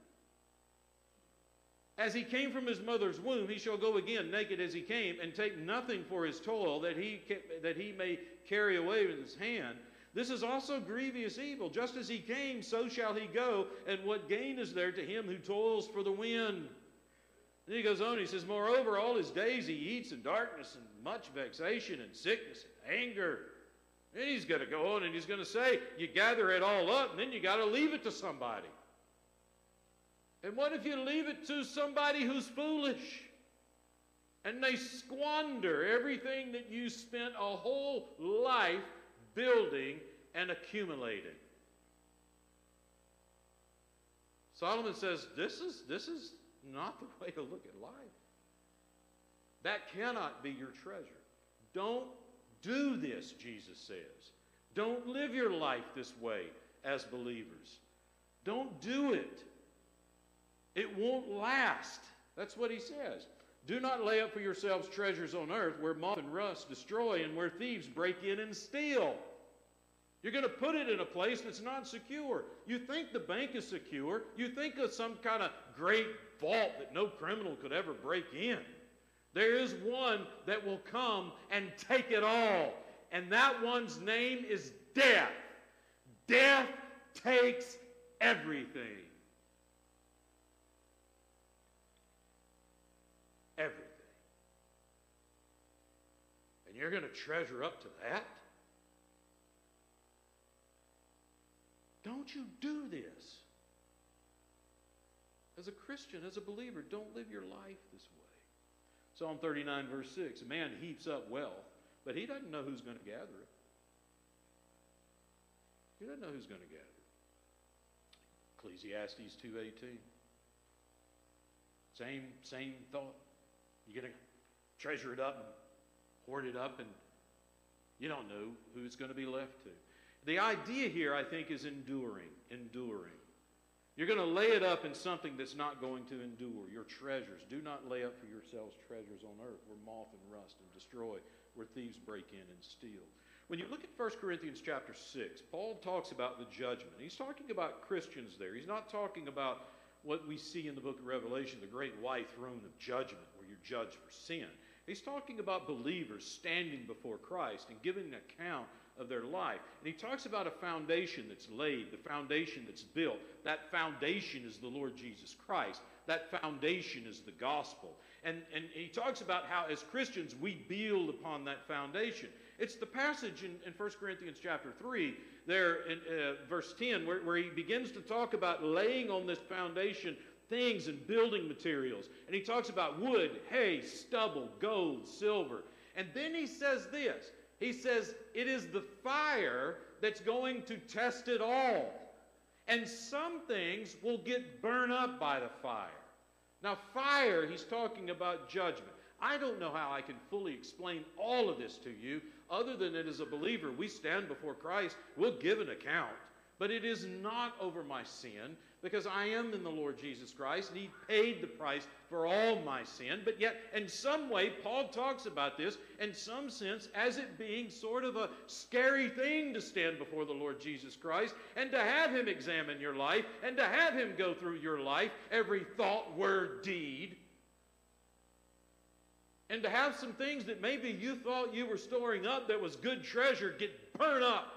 As he came from his mother's womb, he shall go again naked as he came, and take nothing for his toil that he may carry away with his hand. This is also grievous evil. Just as he came, so shall he go, and what gain is there to him who toils for the wind? Then he goes on, he says, moreover, all his days he eats in darkness and much vexation and sickness and anger. And he's going to go on and he's going to say, you gather it all up, and then you got to leave it to somebody. And what if you leave it to somebody who's foolish? And they squander everything that you spent a whole life building and accumulating. Solomon says, this is not the way to look at life. That cannot be your treasure. Don't do this, Jesus says. Don't live your life this way as believers. Don't do it. It won't last. That's what he says. Do not lay up for yourselves treasures on earth where moth and rust destroy and where thieves break in and steal. You're going to put it in a place that's not secure. You think the bank is secure. You think of some kind of great vault that no criminal could ever break in. There is one that will come and take it all. And that one's name is death. Death takes everything. Everything. And you're going to treasure up to that? Don't you do this. As a Christian, as a believer, don't live your life this way. Psalm 39, verse 6, a man heaps up wealth, but he doesn't know who's going to gather it. He doesn't know who's going to gather it. Ecclesiastes 2:18. Same thought. You're going to treasure it up and hoarded up, and you don't know who it's going to be left to. The idea here, I think, is enduring. You're going to lay it up in something that's not going to endure. Your treasures. Do not lay up for yourselves treasures on earth where moth and rust and destroy, where thieves break in and steal. When you look at 1 Corinthians chapter 6, Paul talks about the judgment. He's talking about Christians there. He's not talking about what we see in the book of Revelation, the great white throne of judgment where you're judged for sin. He's talking about believers standing before Christ and giving an account of their life. And he talks about a foundation that's laid, the foundation that's built. That foundation is the Lord Jesus Christ. That foundation is the gospel. And he talks about how as Christians we build upon that foundation. It's the passage in 1 Corinthians chapter 3, there in verse 10, where he begins to talk about laying on this foundation things and building materials. And he talks about wood, hay, stubble, gold, silver. And then he says this. He says, it is the fire that's going to test it all. And some things will get burned up by the fire. Now, fire, he's talking about judgment. I don't know how I can fully explain all of this to you, other than that as a believer, we stand before Christ, we'll give an account. But it is not over my sin, because I am in the Lord Jesus Christ, and He paid the price for all my sin. But yet, in some way, Paul talks about this, in some sense, as it being sort of a scary thing to stand before the Lord Jesus Christ, and to have Him examine your life, and to have Him go through your life, every thought, word, deed. And to have some things that maybe you thought you were storing up that was good treasure get burned up.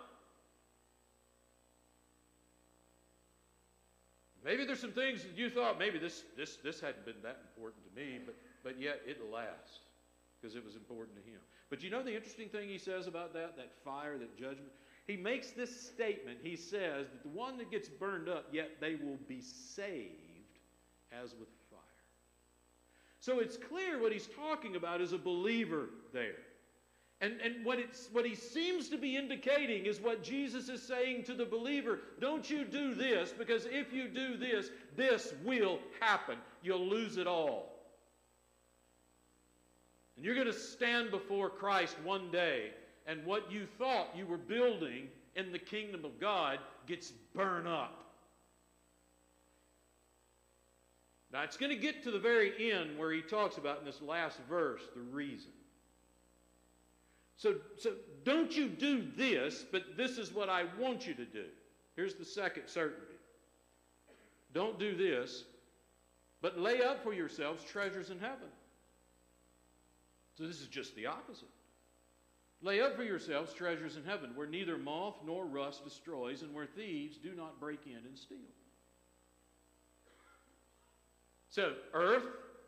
Maybe there's some things that you thought, maybe this hadn't been that important to me, but yet it lasts because it was important to Him. But you know the interesting thing he says about that fire, that judgment? He makes this statement. He says that the one that gets burned up, yet they will be saved as with fire. So it's clear what he's talking about is a believer there. And what he seems to be indicating is what Jesus is saying to the believer. Don't you do this, because if you do this, this will happen. You'll lose it all. And you're going to stand before Christ one day, and what you thought you were building in the kingdom of God gets burned up. Now, it's going to get to the very end where he talks about in this last verse the reason. So don't you do this, but this is what I want you to do. Here's the second certainty. Don't do this, but lay up for yourselves treasures in heaven. So this is just the opposite. Lay up for yourselves treasures in heaven, where neither moth nor rust destroys, and where thieves do not break in and steal. So, earth,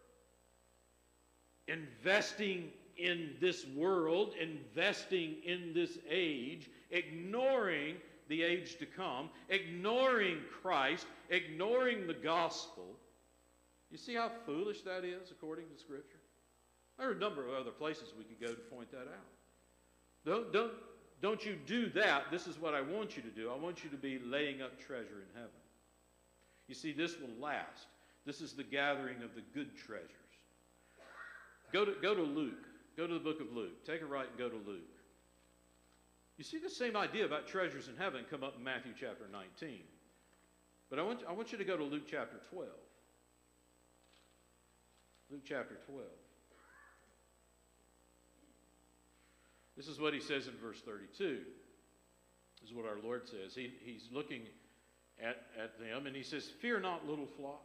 investing in this world, investing in this age, ignoring the age to come, ignoring Christ, ignoring the gospel. You see how foolish that is according to Scripture? There are a number of other places we could go to point that out. Don't you do that. This is what I want you to do. I want you to be laying up treasure in heaven. You see, this will last. This is the gathering of the good treasures. Go to Luke. Go to the book of Luke. Take a right and go to Luke. You see the same idea about treasures in heaven come up in Matthew chapter 19. But I want you to go to Luke chapter 12. Luke chapter 12. This is what he says in verse 32. This is what our Lord says. He's looking at them, and he says, "Fear not, little flock.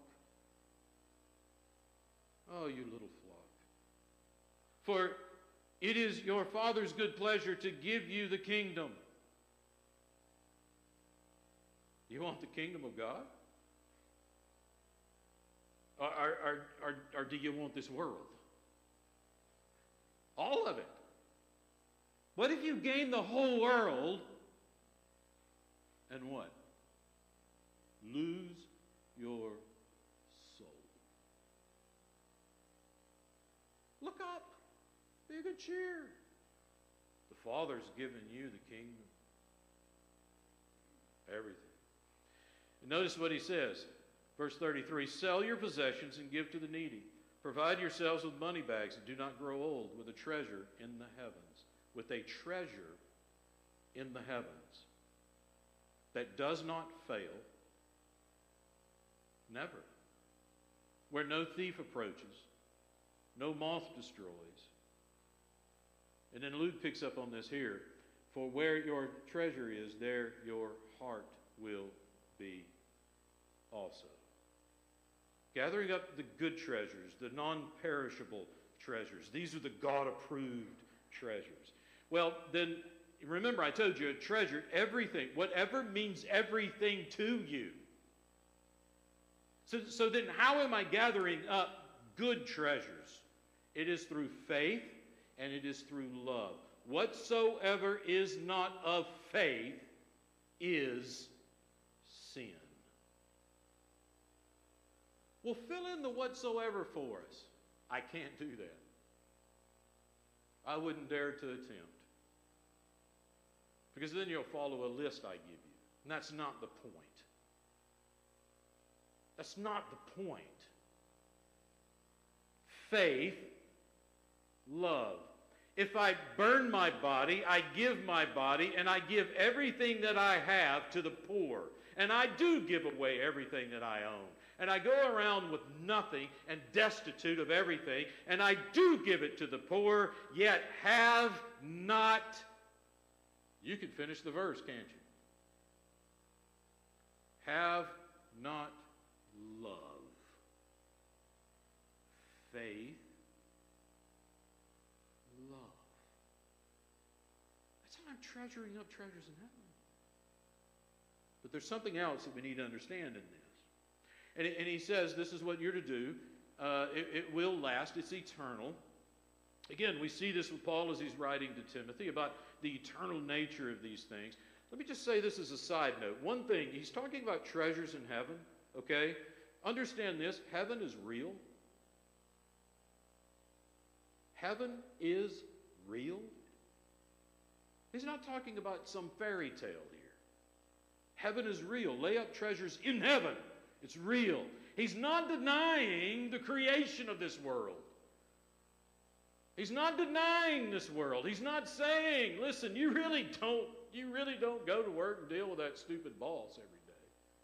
Oh, you little flock. For it is your Father's good pleasure to give you the kingdom." You want the kingdom of God? Or do you want this world? All of it. What if you gain the whole world and what? Lose your soul. Look up. Be of good cheer. The Father's given you the kingdom. Everything. And notice what he says. Verse 33, "Sell your possessions and give to the needy. Provide yourselves with money bags and do not grow old, with a treasure in the heavens. With a treasure in the heavens that does not fail, never. Where no thief approaches, no moth destroys. And then Luke picks up on this here. For where your treasure is, there your heart will be also. Gathering up the good treasures, the non-perishable treasures. These are the God-approved treasures. Well, then, remember I told you, a treasure, everything, whatever means everything to you. So then how am I gathering up good treasures? It is through faith and it is through love. Whatsoever is not of faith is sin. Well, fill in the whatsoever for us. I can't do that. I wouldn't dare to attempt. Because then you'll follow a list I give you. And that's not the point. That's not the point. Faith, love. If I burn my body, I give my body, and I give everything that I have to the poor. And I do give away everything that I own. And I go around with nothing and destitute of everything, and I do give it to the poor, yet have not. You can finish the verse, can't you? Have not love, faith, love. That's how I'm treasuring up treasures in heaven. But there's something else that we need to understand in this. And he says this is what you're to do. It will last. It's eternal. Again, we see this with Paul as he's writing to Timothy about the eternal nature of these things. Let me just say this as a side note. One thing, he's talking about treasures in heaven, okay? Understand this, heaven is real. Heaven is real. He's not talking about some fairy tale here. Heaven is real. Lay up treasures in heaven. It's real. He's not denying the creation of this world. He's not denying this world. He's not saying, listen, you really don't go to work and deal with that stupid boss every day.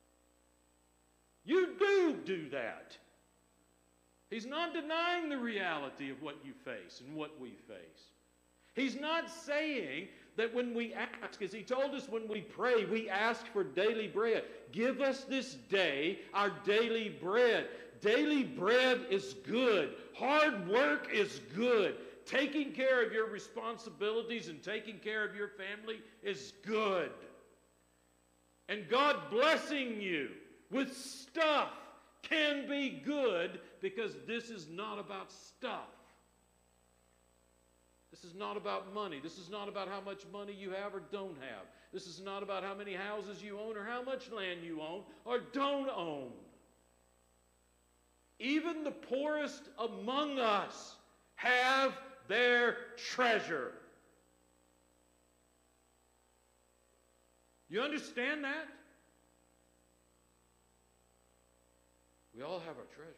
You do that. He's not denying the reality of what you face and what we face. He's not saying that when we ask, as he told us when we pray, we ask for daily bread. Give us this day our daily bread. Daily bread is good. Hard work is good. Taking care of your responsibilities and taking care of your family is good. And God blessing you with stuff can be good because this is not about stuff. This is not about money. This is not about how much money you have or don't have. This is not about how many houses you own or how much land you own or don't own. Even the poorest among us have their treasure. You understand that? We all have our treasure.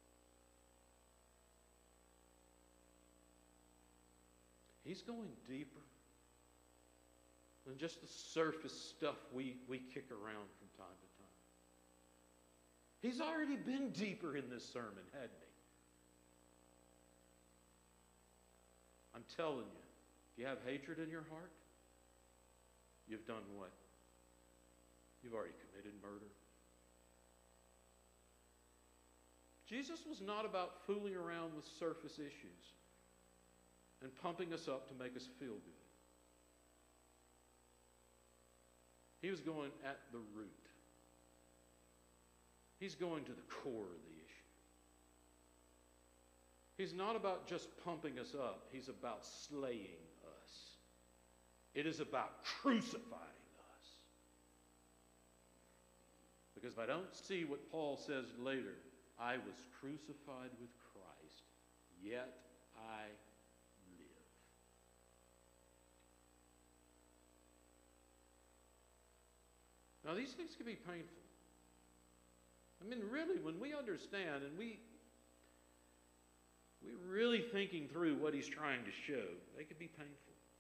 He's going deeper than just the surface stuff we kick around from time to time. He's already been deeper in this sermon, hadn't he? I'm telling you, if you have hatred in your heart, you've done what? You've already committed murder. Jesus was not about fooling around with surface issues and pumping us up to make us feel good. He was going at the root. He's going to the core of the issue. He's not about just pumping us up. He's about slaying us. It is about crucifying us. Because if I don't see what Paul says later, I was crucified with Christ, yet I live. Now, these things can be painful. I mean, really, when we understand and we we're really thinking through what he's trying to show, they could be painful.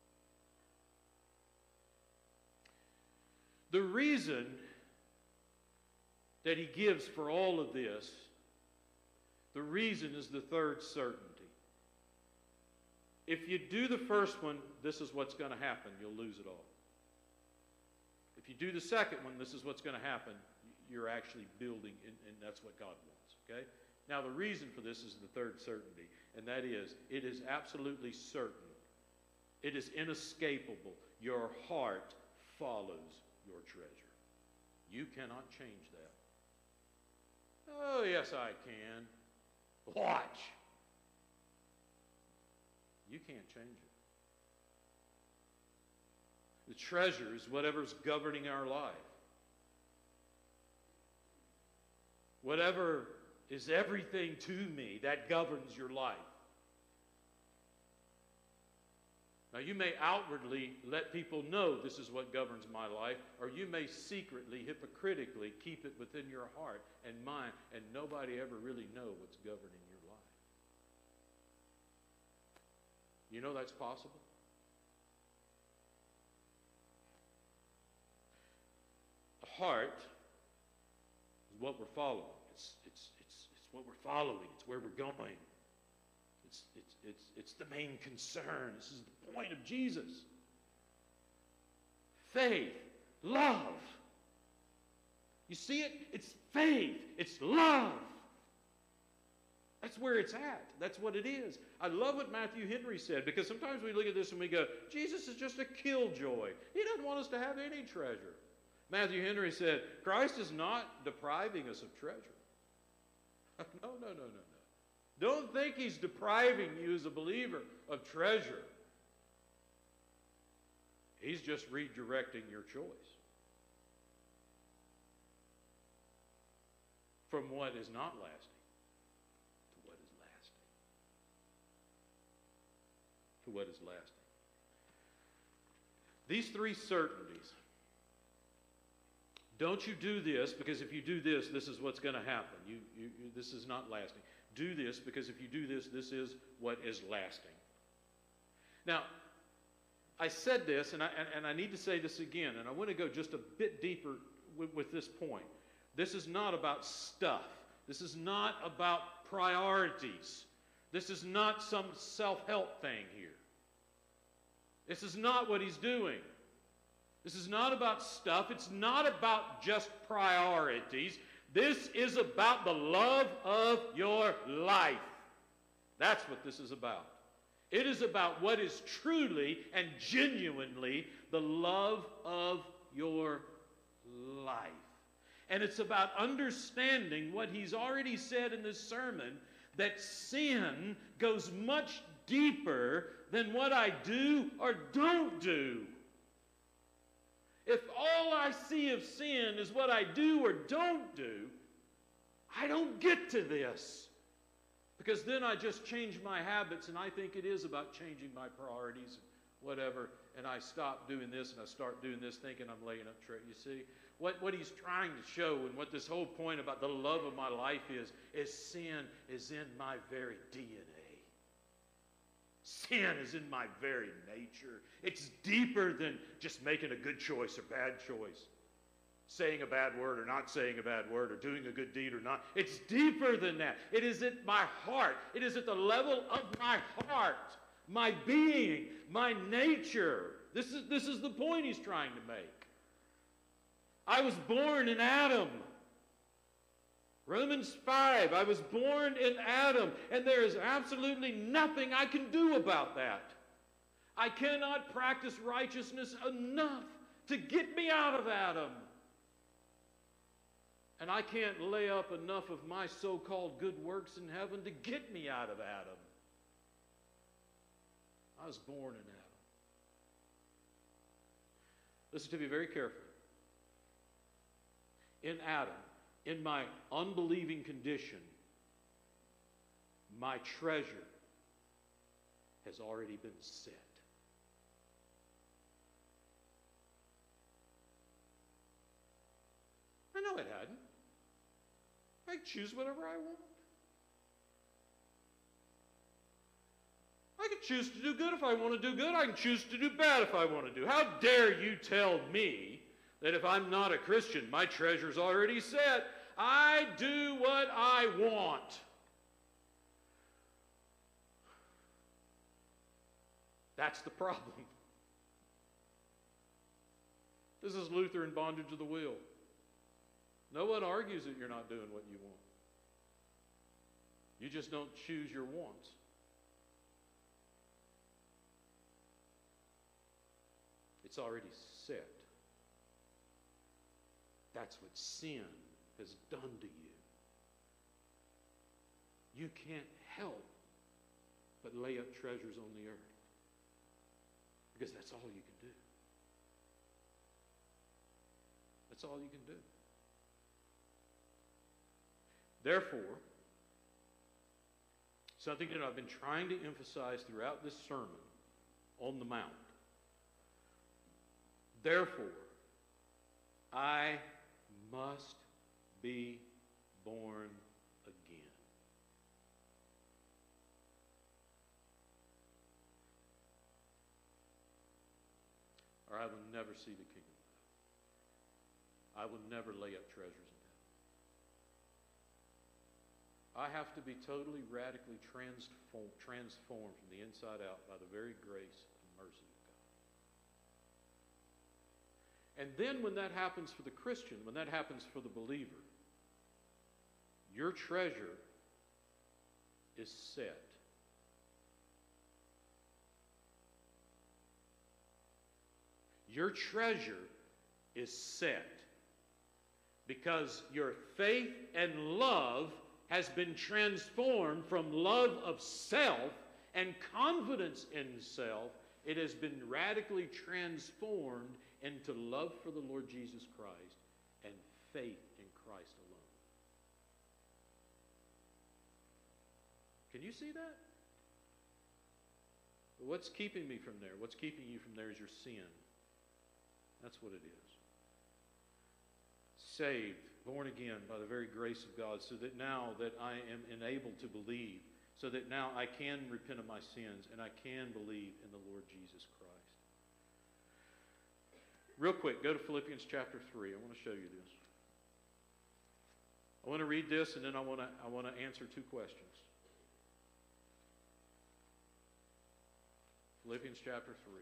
The reason that he gives for all of this, the reason is the third certainty. If you do the first one, this is what's going to happen. You'll lose it all. If you do the second one, this is what's going to happen. You're actually building, and that's what God wants. Okay? Now, the reason for this is the third certainty, and that is, it is absolutely certain. It is inescapable. Your heart follows your treasure. You cannot change that. Oh, yes, I can. Watch. You can't change it. The treasure is whatever's governing our life. Whatever is everything to me, that governs your life. Now, you may outwardly let people know this is what governs my life, or you may secretly, hypocritically keep it within your heart and mind, and nobody ever really know what's governing your life. You know that's possible? The heart is what we're following. It's what we're following. It's where we're going. It's the main concern. This is the point of Jesus. Faith, love. You see it? It's faith. It's love. That's where it's at. That's what it is. I love what Matthew Henry said, because sometimes we look at this and we go, Jesus is just a killjoy. He doesn't want us to have any treasure. Matthew Henry said, Christ is not depriving us of treasure. No. Don't think he's depriving you as a believer of treasure. He's just redirecting your choice from what is not lasting to what is lasting. To what is lasting. These three certainties. Don't you do this, because if you do this, this is what's going to happen. This is not lasting. Do this, because if you do this, this is what is lasting. Now, I said this, and I need to say this again, and I want to go just a bit deeper with this point. This is not about stuff. This is not about priorities. This is not some self-help thing here. This is not what he's doing. This is not about stuff. It's not about just priorities. This is about the love of your life. That's what this is about. It is about what is truly and genuinely the love of your life. And it's about understanding what he's already said in this sermon, that sin goes much deeper than what I do or don't do. If all I see of sin is what I do or don't do, I don't get to this. Because then I just change my habits, and I think it is about changing my priorities and whatever, and I stop doing this and I start doing this thinking I'm laying up treasure. You see, what he's trying to show, and what this whole point about the love of my life is sin is in my very DNA. Sin is in my very nature. It's deeper than just making a good choice or bad choice. Saying a bad word or not saying a bad word, or doing a good deed or not. It's deeper than that. It is at my heart. It is at the level of my heart, my being, my nature. This is the point he's trying to make. I was born in Adam. Romans 5, I was born in Adam, and there is absolutely nothing I can do about that. I cannot practice righteousness enough to get me out of Adam. And I can't lay up enough of my so-called good works in heaven to get me out of Adam. I was born in Adam. Listen to me very carefully. In Adam, in my unbelieving condition, my treasure has already been set. I know it hadn't. I can choose whatever I want. can choose to do good if I want to do good. I can choose to do bad if I want to do. How dare you tell me that if I'm not a Christian, my treasure's already set? I do what I want. That's the problem. This is Luther in bondage of the will. No one argues that you're not doing what you want. You just don't choose your wants. It's already set. That's what sin has done to you. You can't help but lay up treasures on the earth. Because that's all you can do. That's all you can do. Therefore, something that I've been trying to emphasize throughout this sermon on the Mount. Therefore, I must be born again. Or I will never see the kingdom of heaven. I will never lay up treasures in heaven. I have to be totally, radically transformed from the inside out by the very grace and mercy of God. And then when that happens for the Christian, when that happens for the believer, your treasure is set. Your treasure is set because your faith and love has been transformed from love of self and confidence in self. It has been radically transformed into love for the Lord Jesus Christ and faith in Christ alone. Can you see that? What's keeping me from there? What's keeping you from there is your sin. That's what it is. Saved, born again by the very grace of God, so that now that I am enabled to believe, so that now I can repent of my sins and I can believe in the Lord Jesus Christ. Real quick, go to Philippians chapter 3. I want to show you this. I want to read this and then I want to answer two questions. Philippians chapter 3.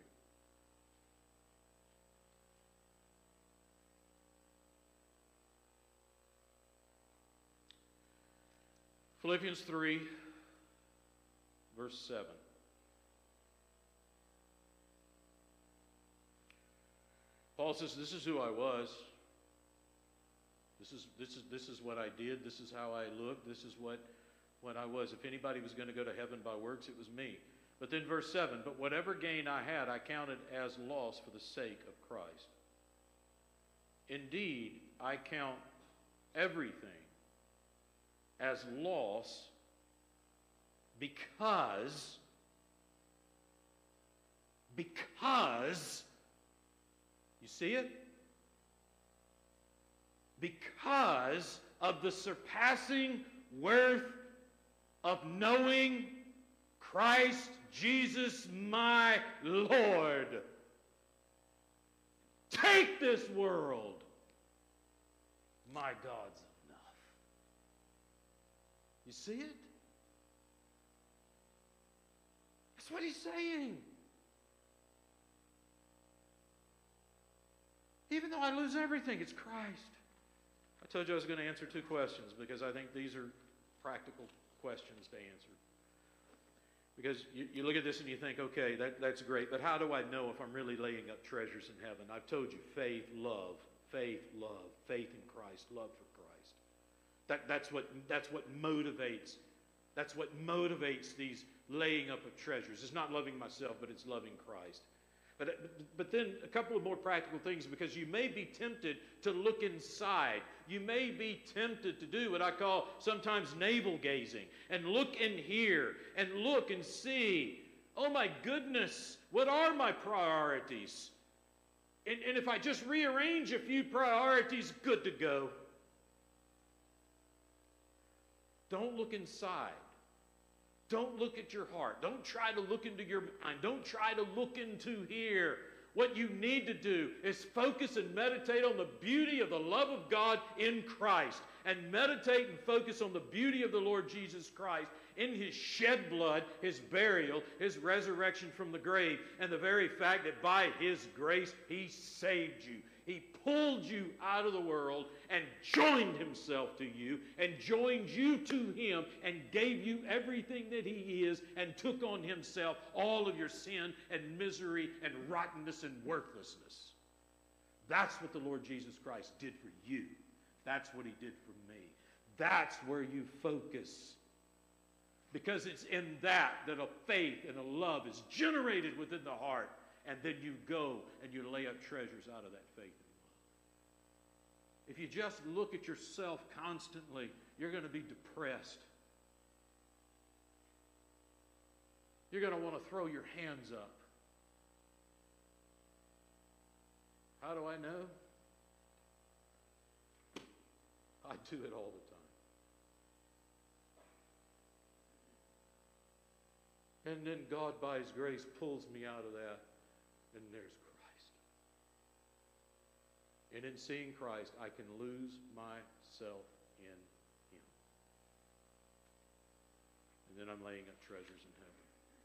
Philippians 3, verse 7. Paul says, this is who I was. This is what I did. This is how I looked. This is what I was. If anybody was going to go to heaven by works, it was me. But then verse 7, but whatever gain I had, I counted as loss for the sake of Christ. Indeed, I count everything as loss because you see it? Because of the surpassing worth of knowing Christ Jesus my Lord. Take this world. My God's enough. You see it? That's what he's saying. Even though I lose everything, it's Christ. I told you I was going to answer two questions because I think these are practical questions to answer. Because you look at this and you think, okay, that's great, but how do I know if I'm really laying up treasures in heaven? I've told you, faith, love, faith in Christ, love for Christ. That's what motivates. That's what motivates these laying up of treasures. It's not loving myself, but it's loving Christ. But then a couple of more practical things, because you may be tempted to look inside. You may be tempted to do what I call sometimes navel gazing and look in here and look and see, oh my goodness, what are my priorities? And if I just rearrange a few priorities, good to go. Don't look inside. Don't look at your heart. Don't try to look into your mind. Don't try to look into here. What you need to do is focus and meditate on the beauty of the love of God in Christ. And meditate and focus on the beauty of the Lord Jesus Christ in His shed blood, His burial, His resurrection from the grave, and the very fact that by His grace He saved you. He pulled you out of the world and joined Himself to you and joined you to Him and gave you everything that He is and took on Himself all of your sin and misery and rottenness and worthlessness. That's what the Lord Jesus Christ did for you. That's what He did for me. That's where you focus. Because it's in that a faith and a love is generated within the heart. And then you go and you lay up treasures out of that faith and love. If you just look at yourself constantly, you're going to be depressed. You're going to want to throw your hands up. How do I know? I do it all the time. And then God, by His grace, pulls me out of that, and there's Christ. And in seeing Christ, I can lose myself in Him. And then I'm laying up treasures in heaven.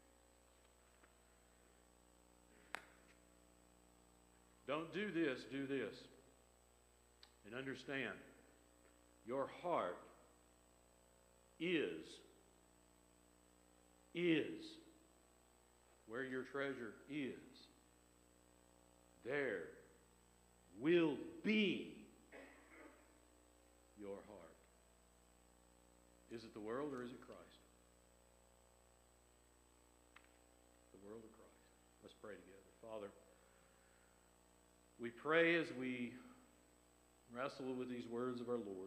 Don't do this, do this. And understand, your heart is where your treasure is. There will be your heart. Is it the world or is it Christ? The world or Christ? Let's pray together. Father, we pray as we wrestle with these words of our Lord.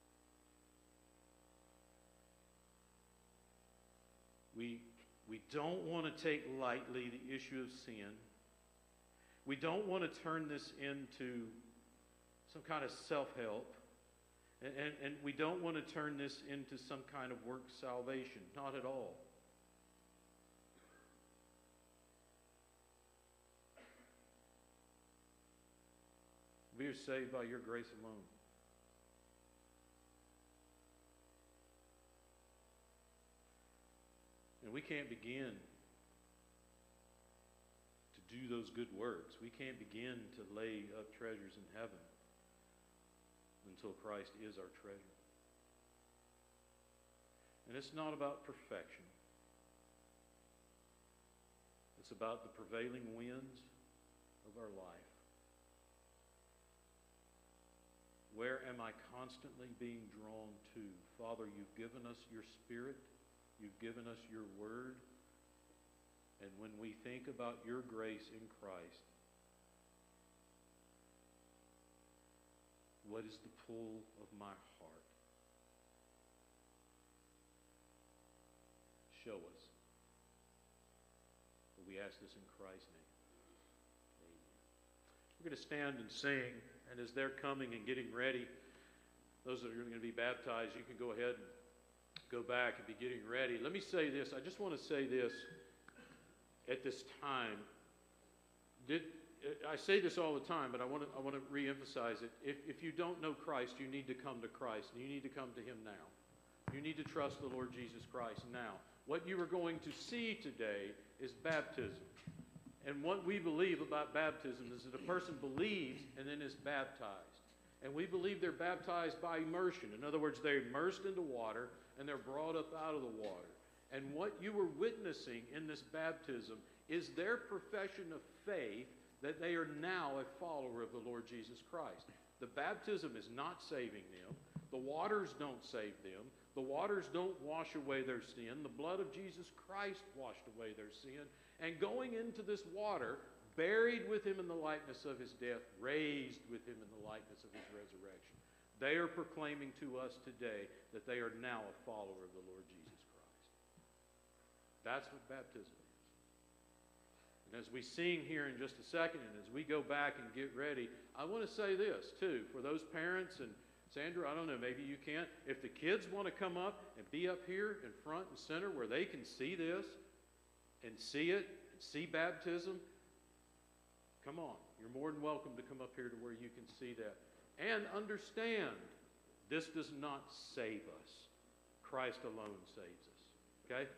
We don't want to take lightly the issue of sin. We don't want to turn this into some kind of self-help. And we don't want to turn this into some kind of work salvation. Not at all. We are saved by your grace alone. And we can't begin to do those good works. We can't begin to lay up treasures in heaven until Christ is our treasure. And it's not about perfection. It's about the prevailing winds of our life. Where am I constantly being drawn to? Father, you've given us your Spirit. You've given us your word. And when we think about your grace in Christ, what is the pull of my heart? Show us. We ask this in Christ's name. Amen. We're going to stand and sing, and as they're coming and getting ready, those that are going to be baptized, you can go ahead and go back and be getting ready. Let me say this. I just want to say this at this time. I say this all the time, but I want to re-emphasize it. If you don't know Christ, you need to come to Christ. And you need to come to Him now. You need to trust the Lord Jesus Christ now. What you are going to see today is baptism. And what we believe about baptism is that a person believes and then is baptized. And we believe they're baptized by immersion. In other words, they're immersed into water and they're brought up out of the water. And what you are witnessing in this baptism is their profession of faith that they are now a follower of the Lord Jesus Christ. The baptism is not saving them. The waters don't save them. The waters don't wash away their sin. The blood of Jesus Christ washed away their sin. And going into this water, buried with Him in the likeness of His death, raised with Him in the likeness of His resurrection. They are proclaiming to us today that they are now a follower of the Lord Jesus Christ. That's what baptism is. And as we sing here in just a second, and as we go back and get ready, I want to say this too, for those parents and Sandra, I don't know, maybe you can't. If the kids want to come up and be up here in front and center where they can see this and see it, and see baptism, come on. You're more than welcome to come up here to where you can see that. And understand, this does not save us. Christ alone saves us. Okay?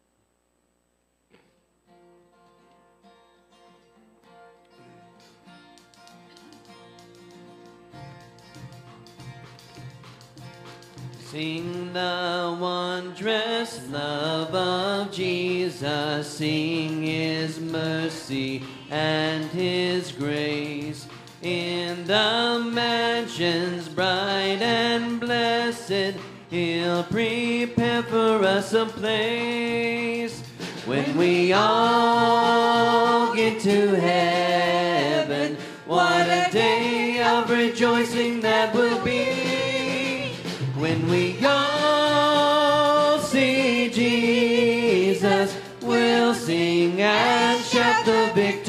Sing the wondrous love of Jesus, sing His mercy and His grace. In the mansions bright and blessed, He'll prepare for us a place. When we all get to heaven, what a day of rejoicing that will be. When we all see Jesus, we'll sing and shout the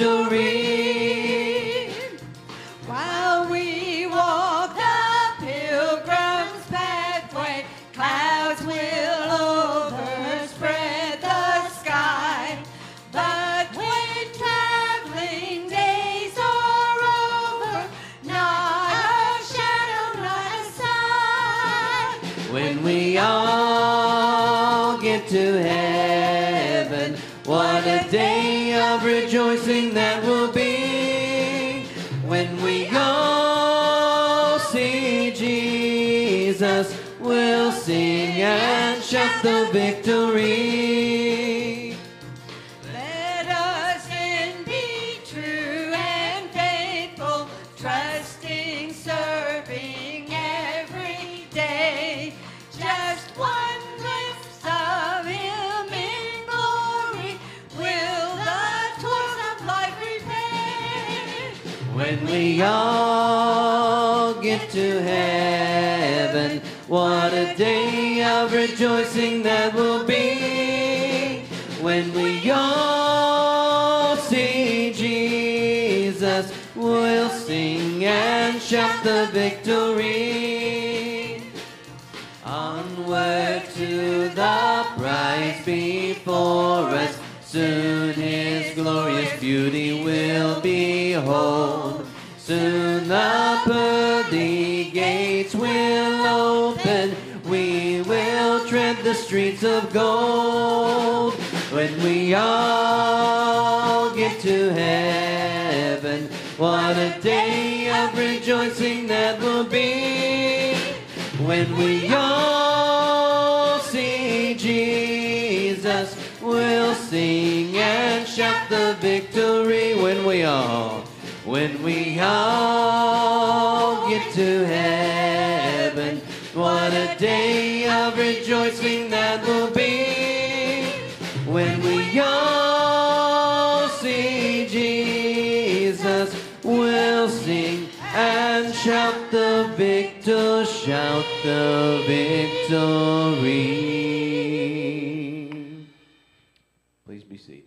victory. While we walk the pilgrim's pathway, clouds will overspread the sky. But when traveling days are over, not a shadow, not a sign. When we all get to heaven, what a day of rejoicing that will be. When we all see Jesus, we'll sing and shout the victory. Let us then be true and faithful, trusting, serving every day. Just one glimpse of Him in glory will the toils of life repay. When we all get to heaven, what a day of rejoicing that will be. When we all see Jesus, we'll sing and shout the victory. Onward to the prize before us, soon His glorious beauty will behold. Soon the pearly gates will open, we will tread the streets of gold. When we all get to heaven, what a day of rejoicing that will be. When we all see Jesus, we'll sing and shout the victory. When we all get to heaven, what a day of rejoicing that will be. When we all see Jesus, we'll sing and shout the victory. Please be seated.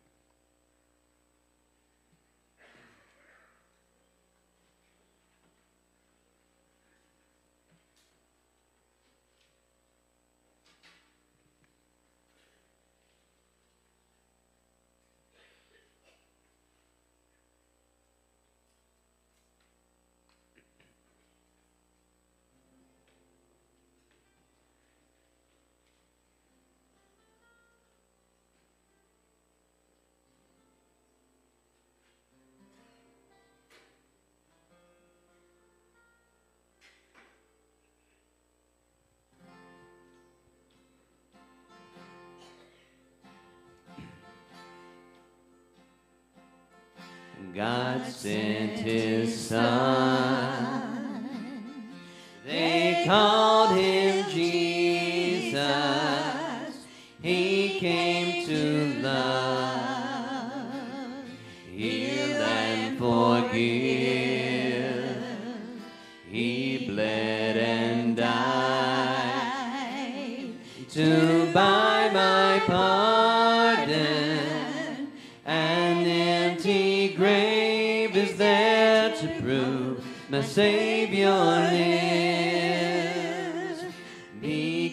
God sent His Son. They called Him Jesus. He came to love, heal and forgive. He bled and died to buy my pardon. An empty grave is there to prove my Savior lives.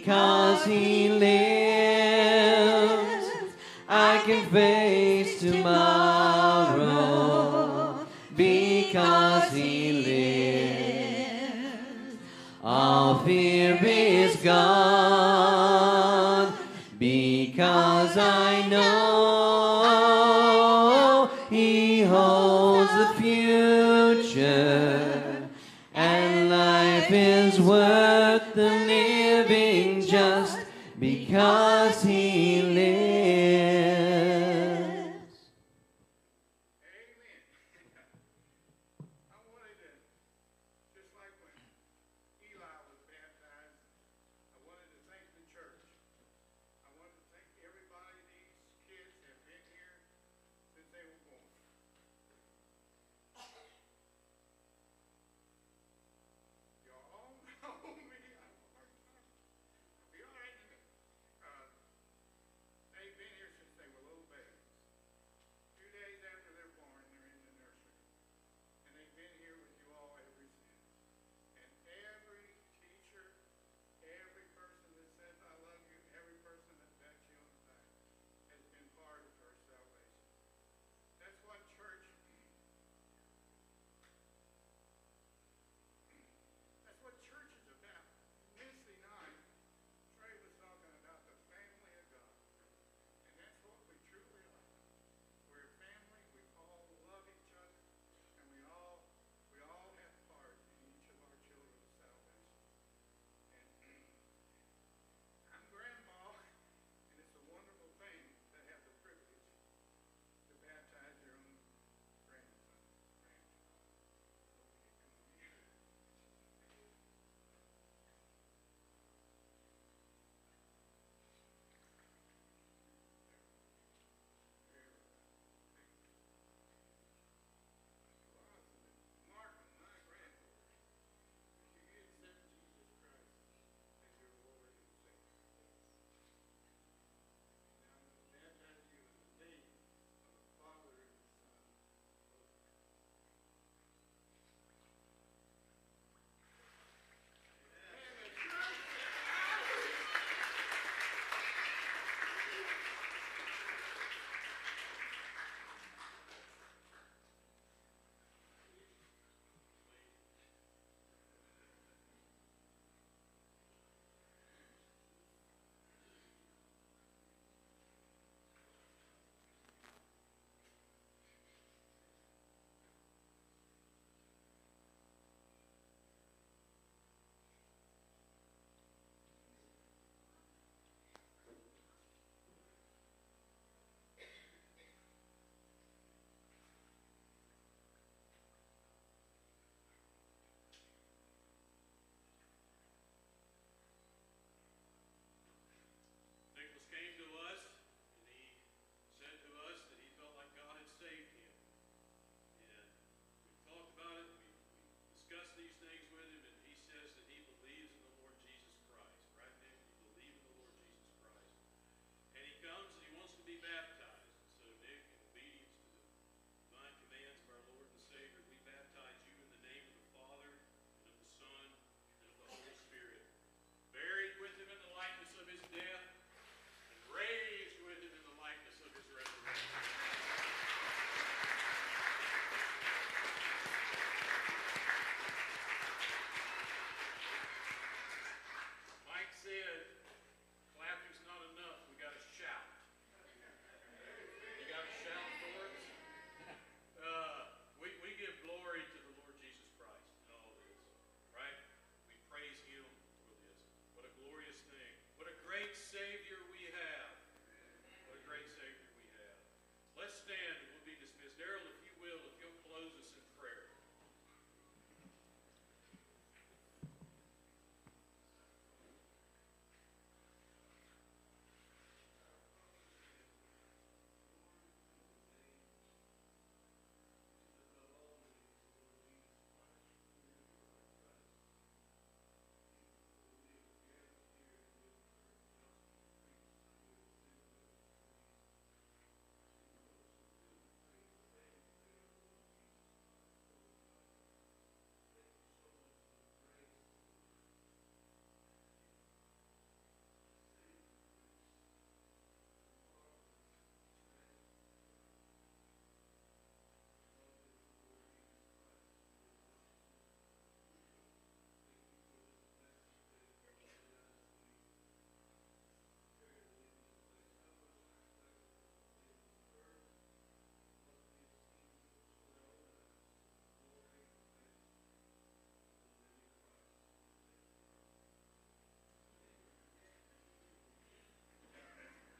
because He lives. I can face tomorrow because He lives. All fear is gone because I know He holds the future, and life is worth the living just because He lives.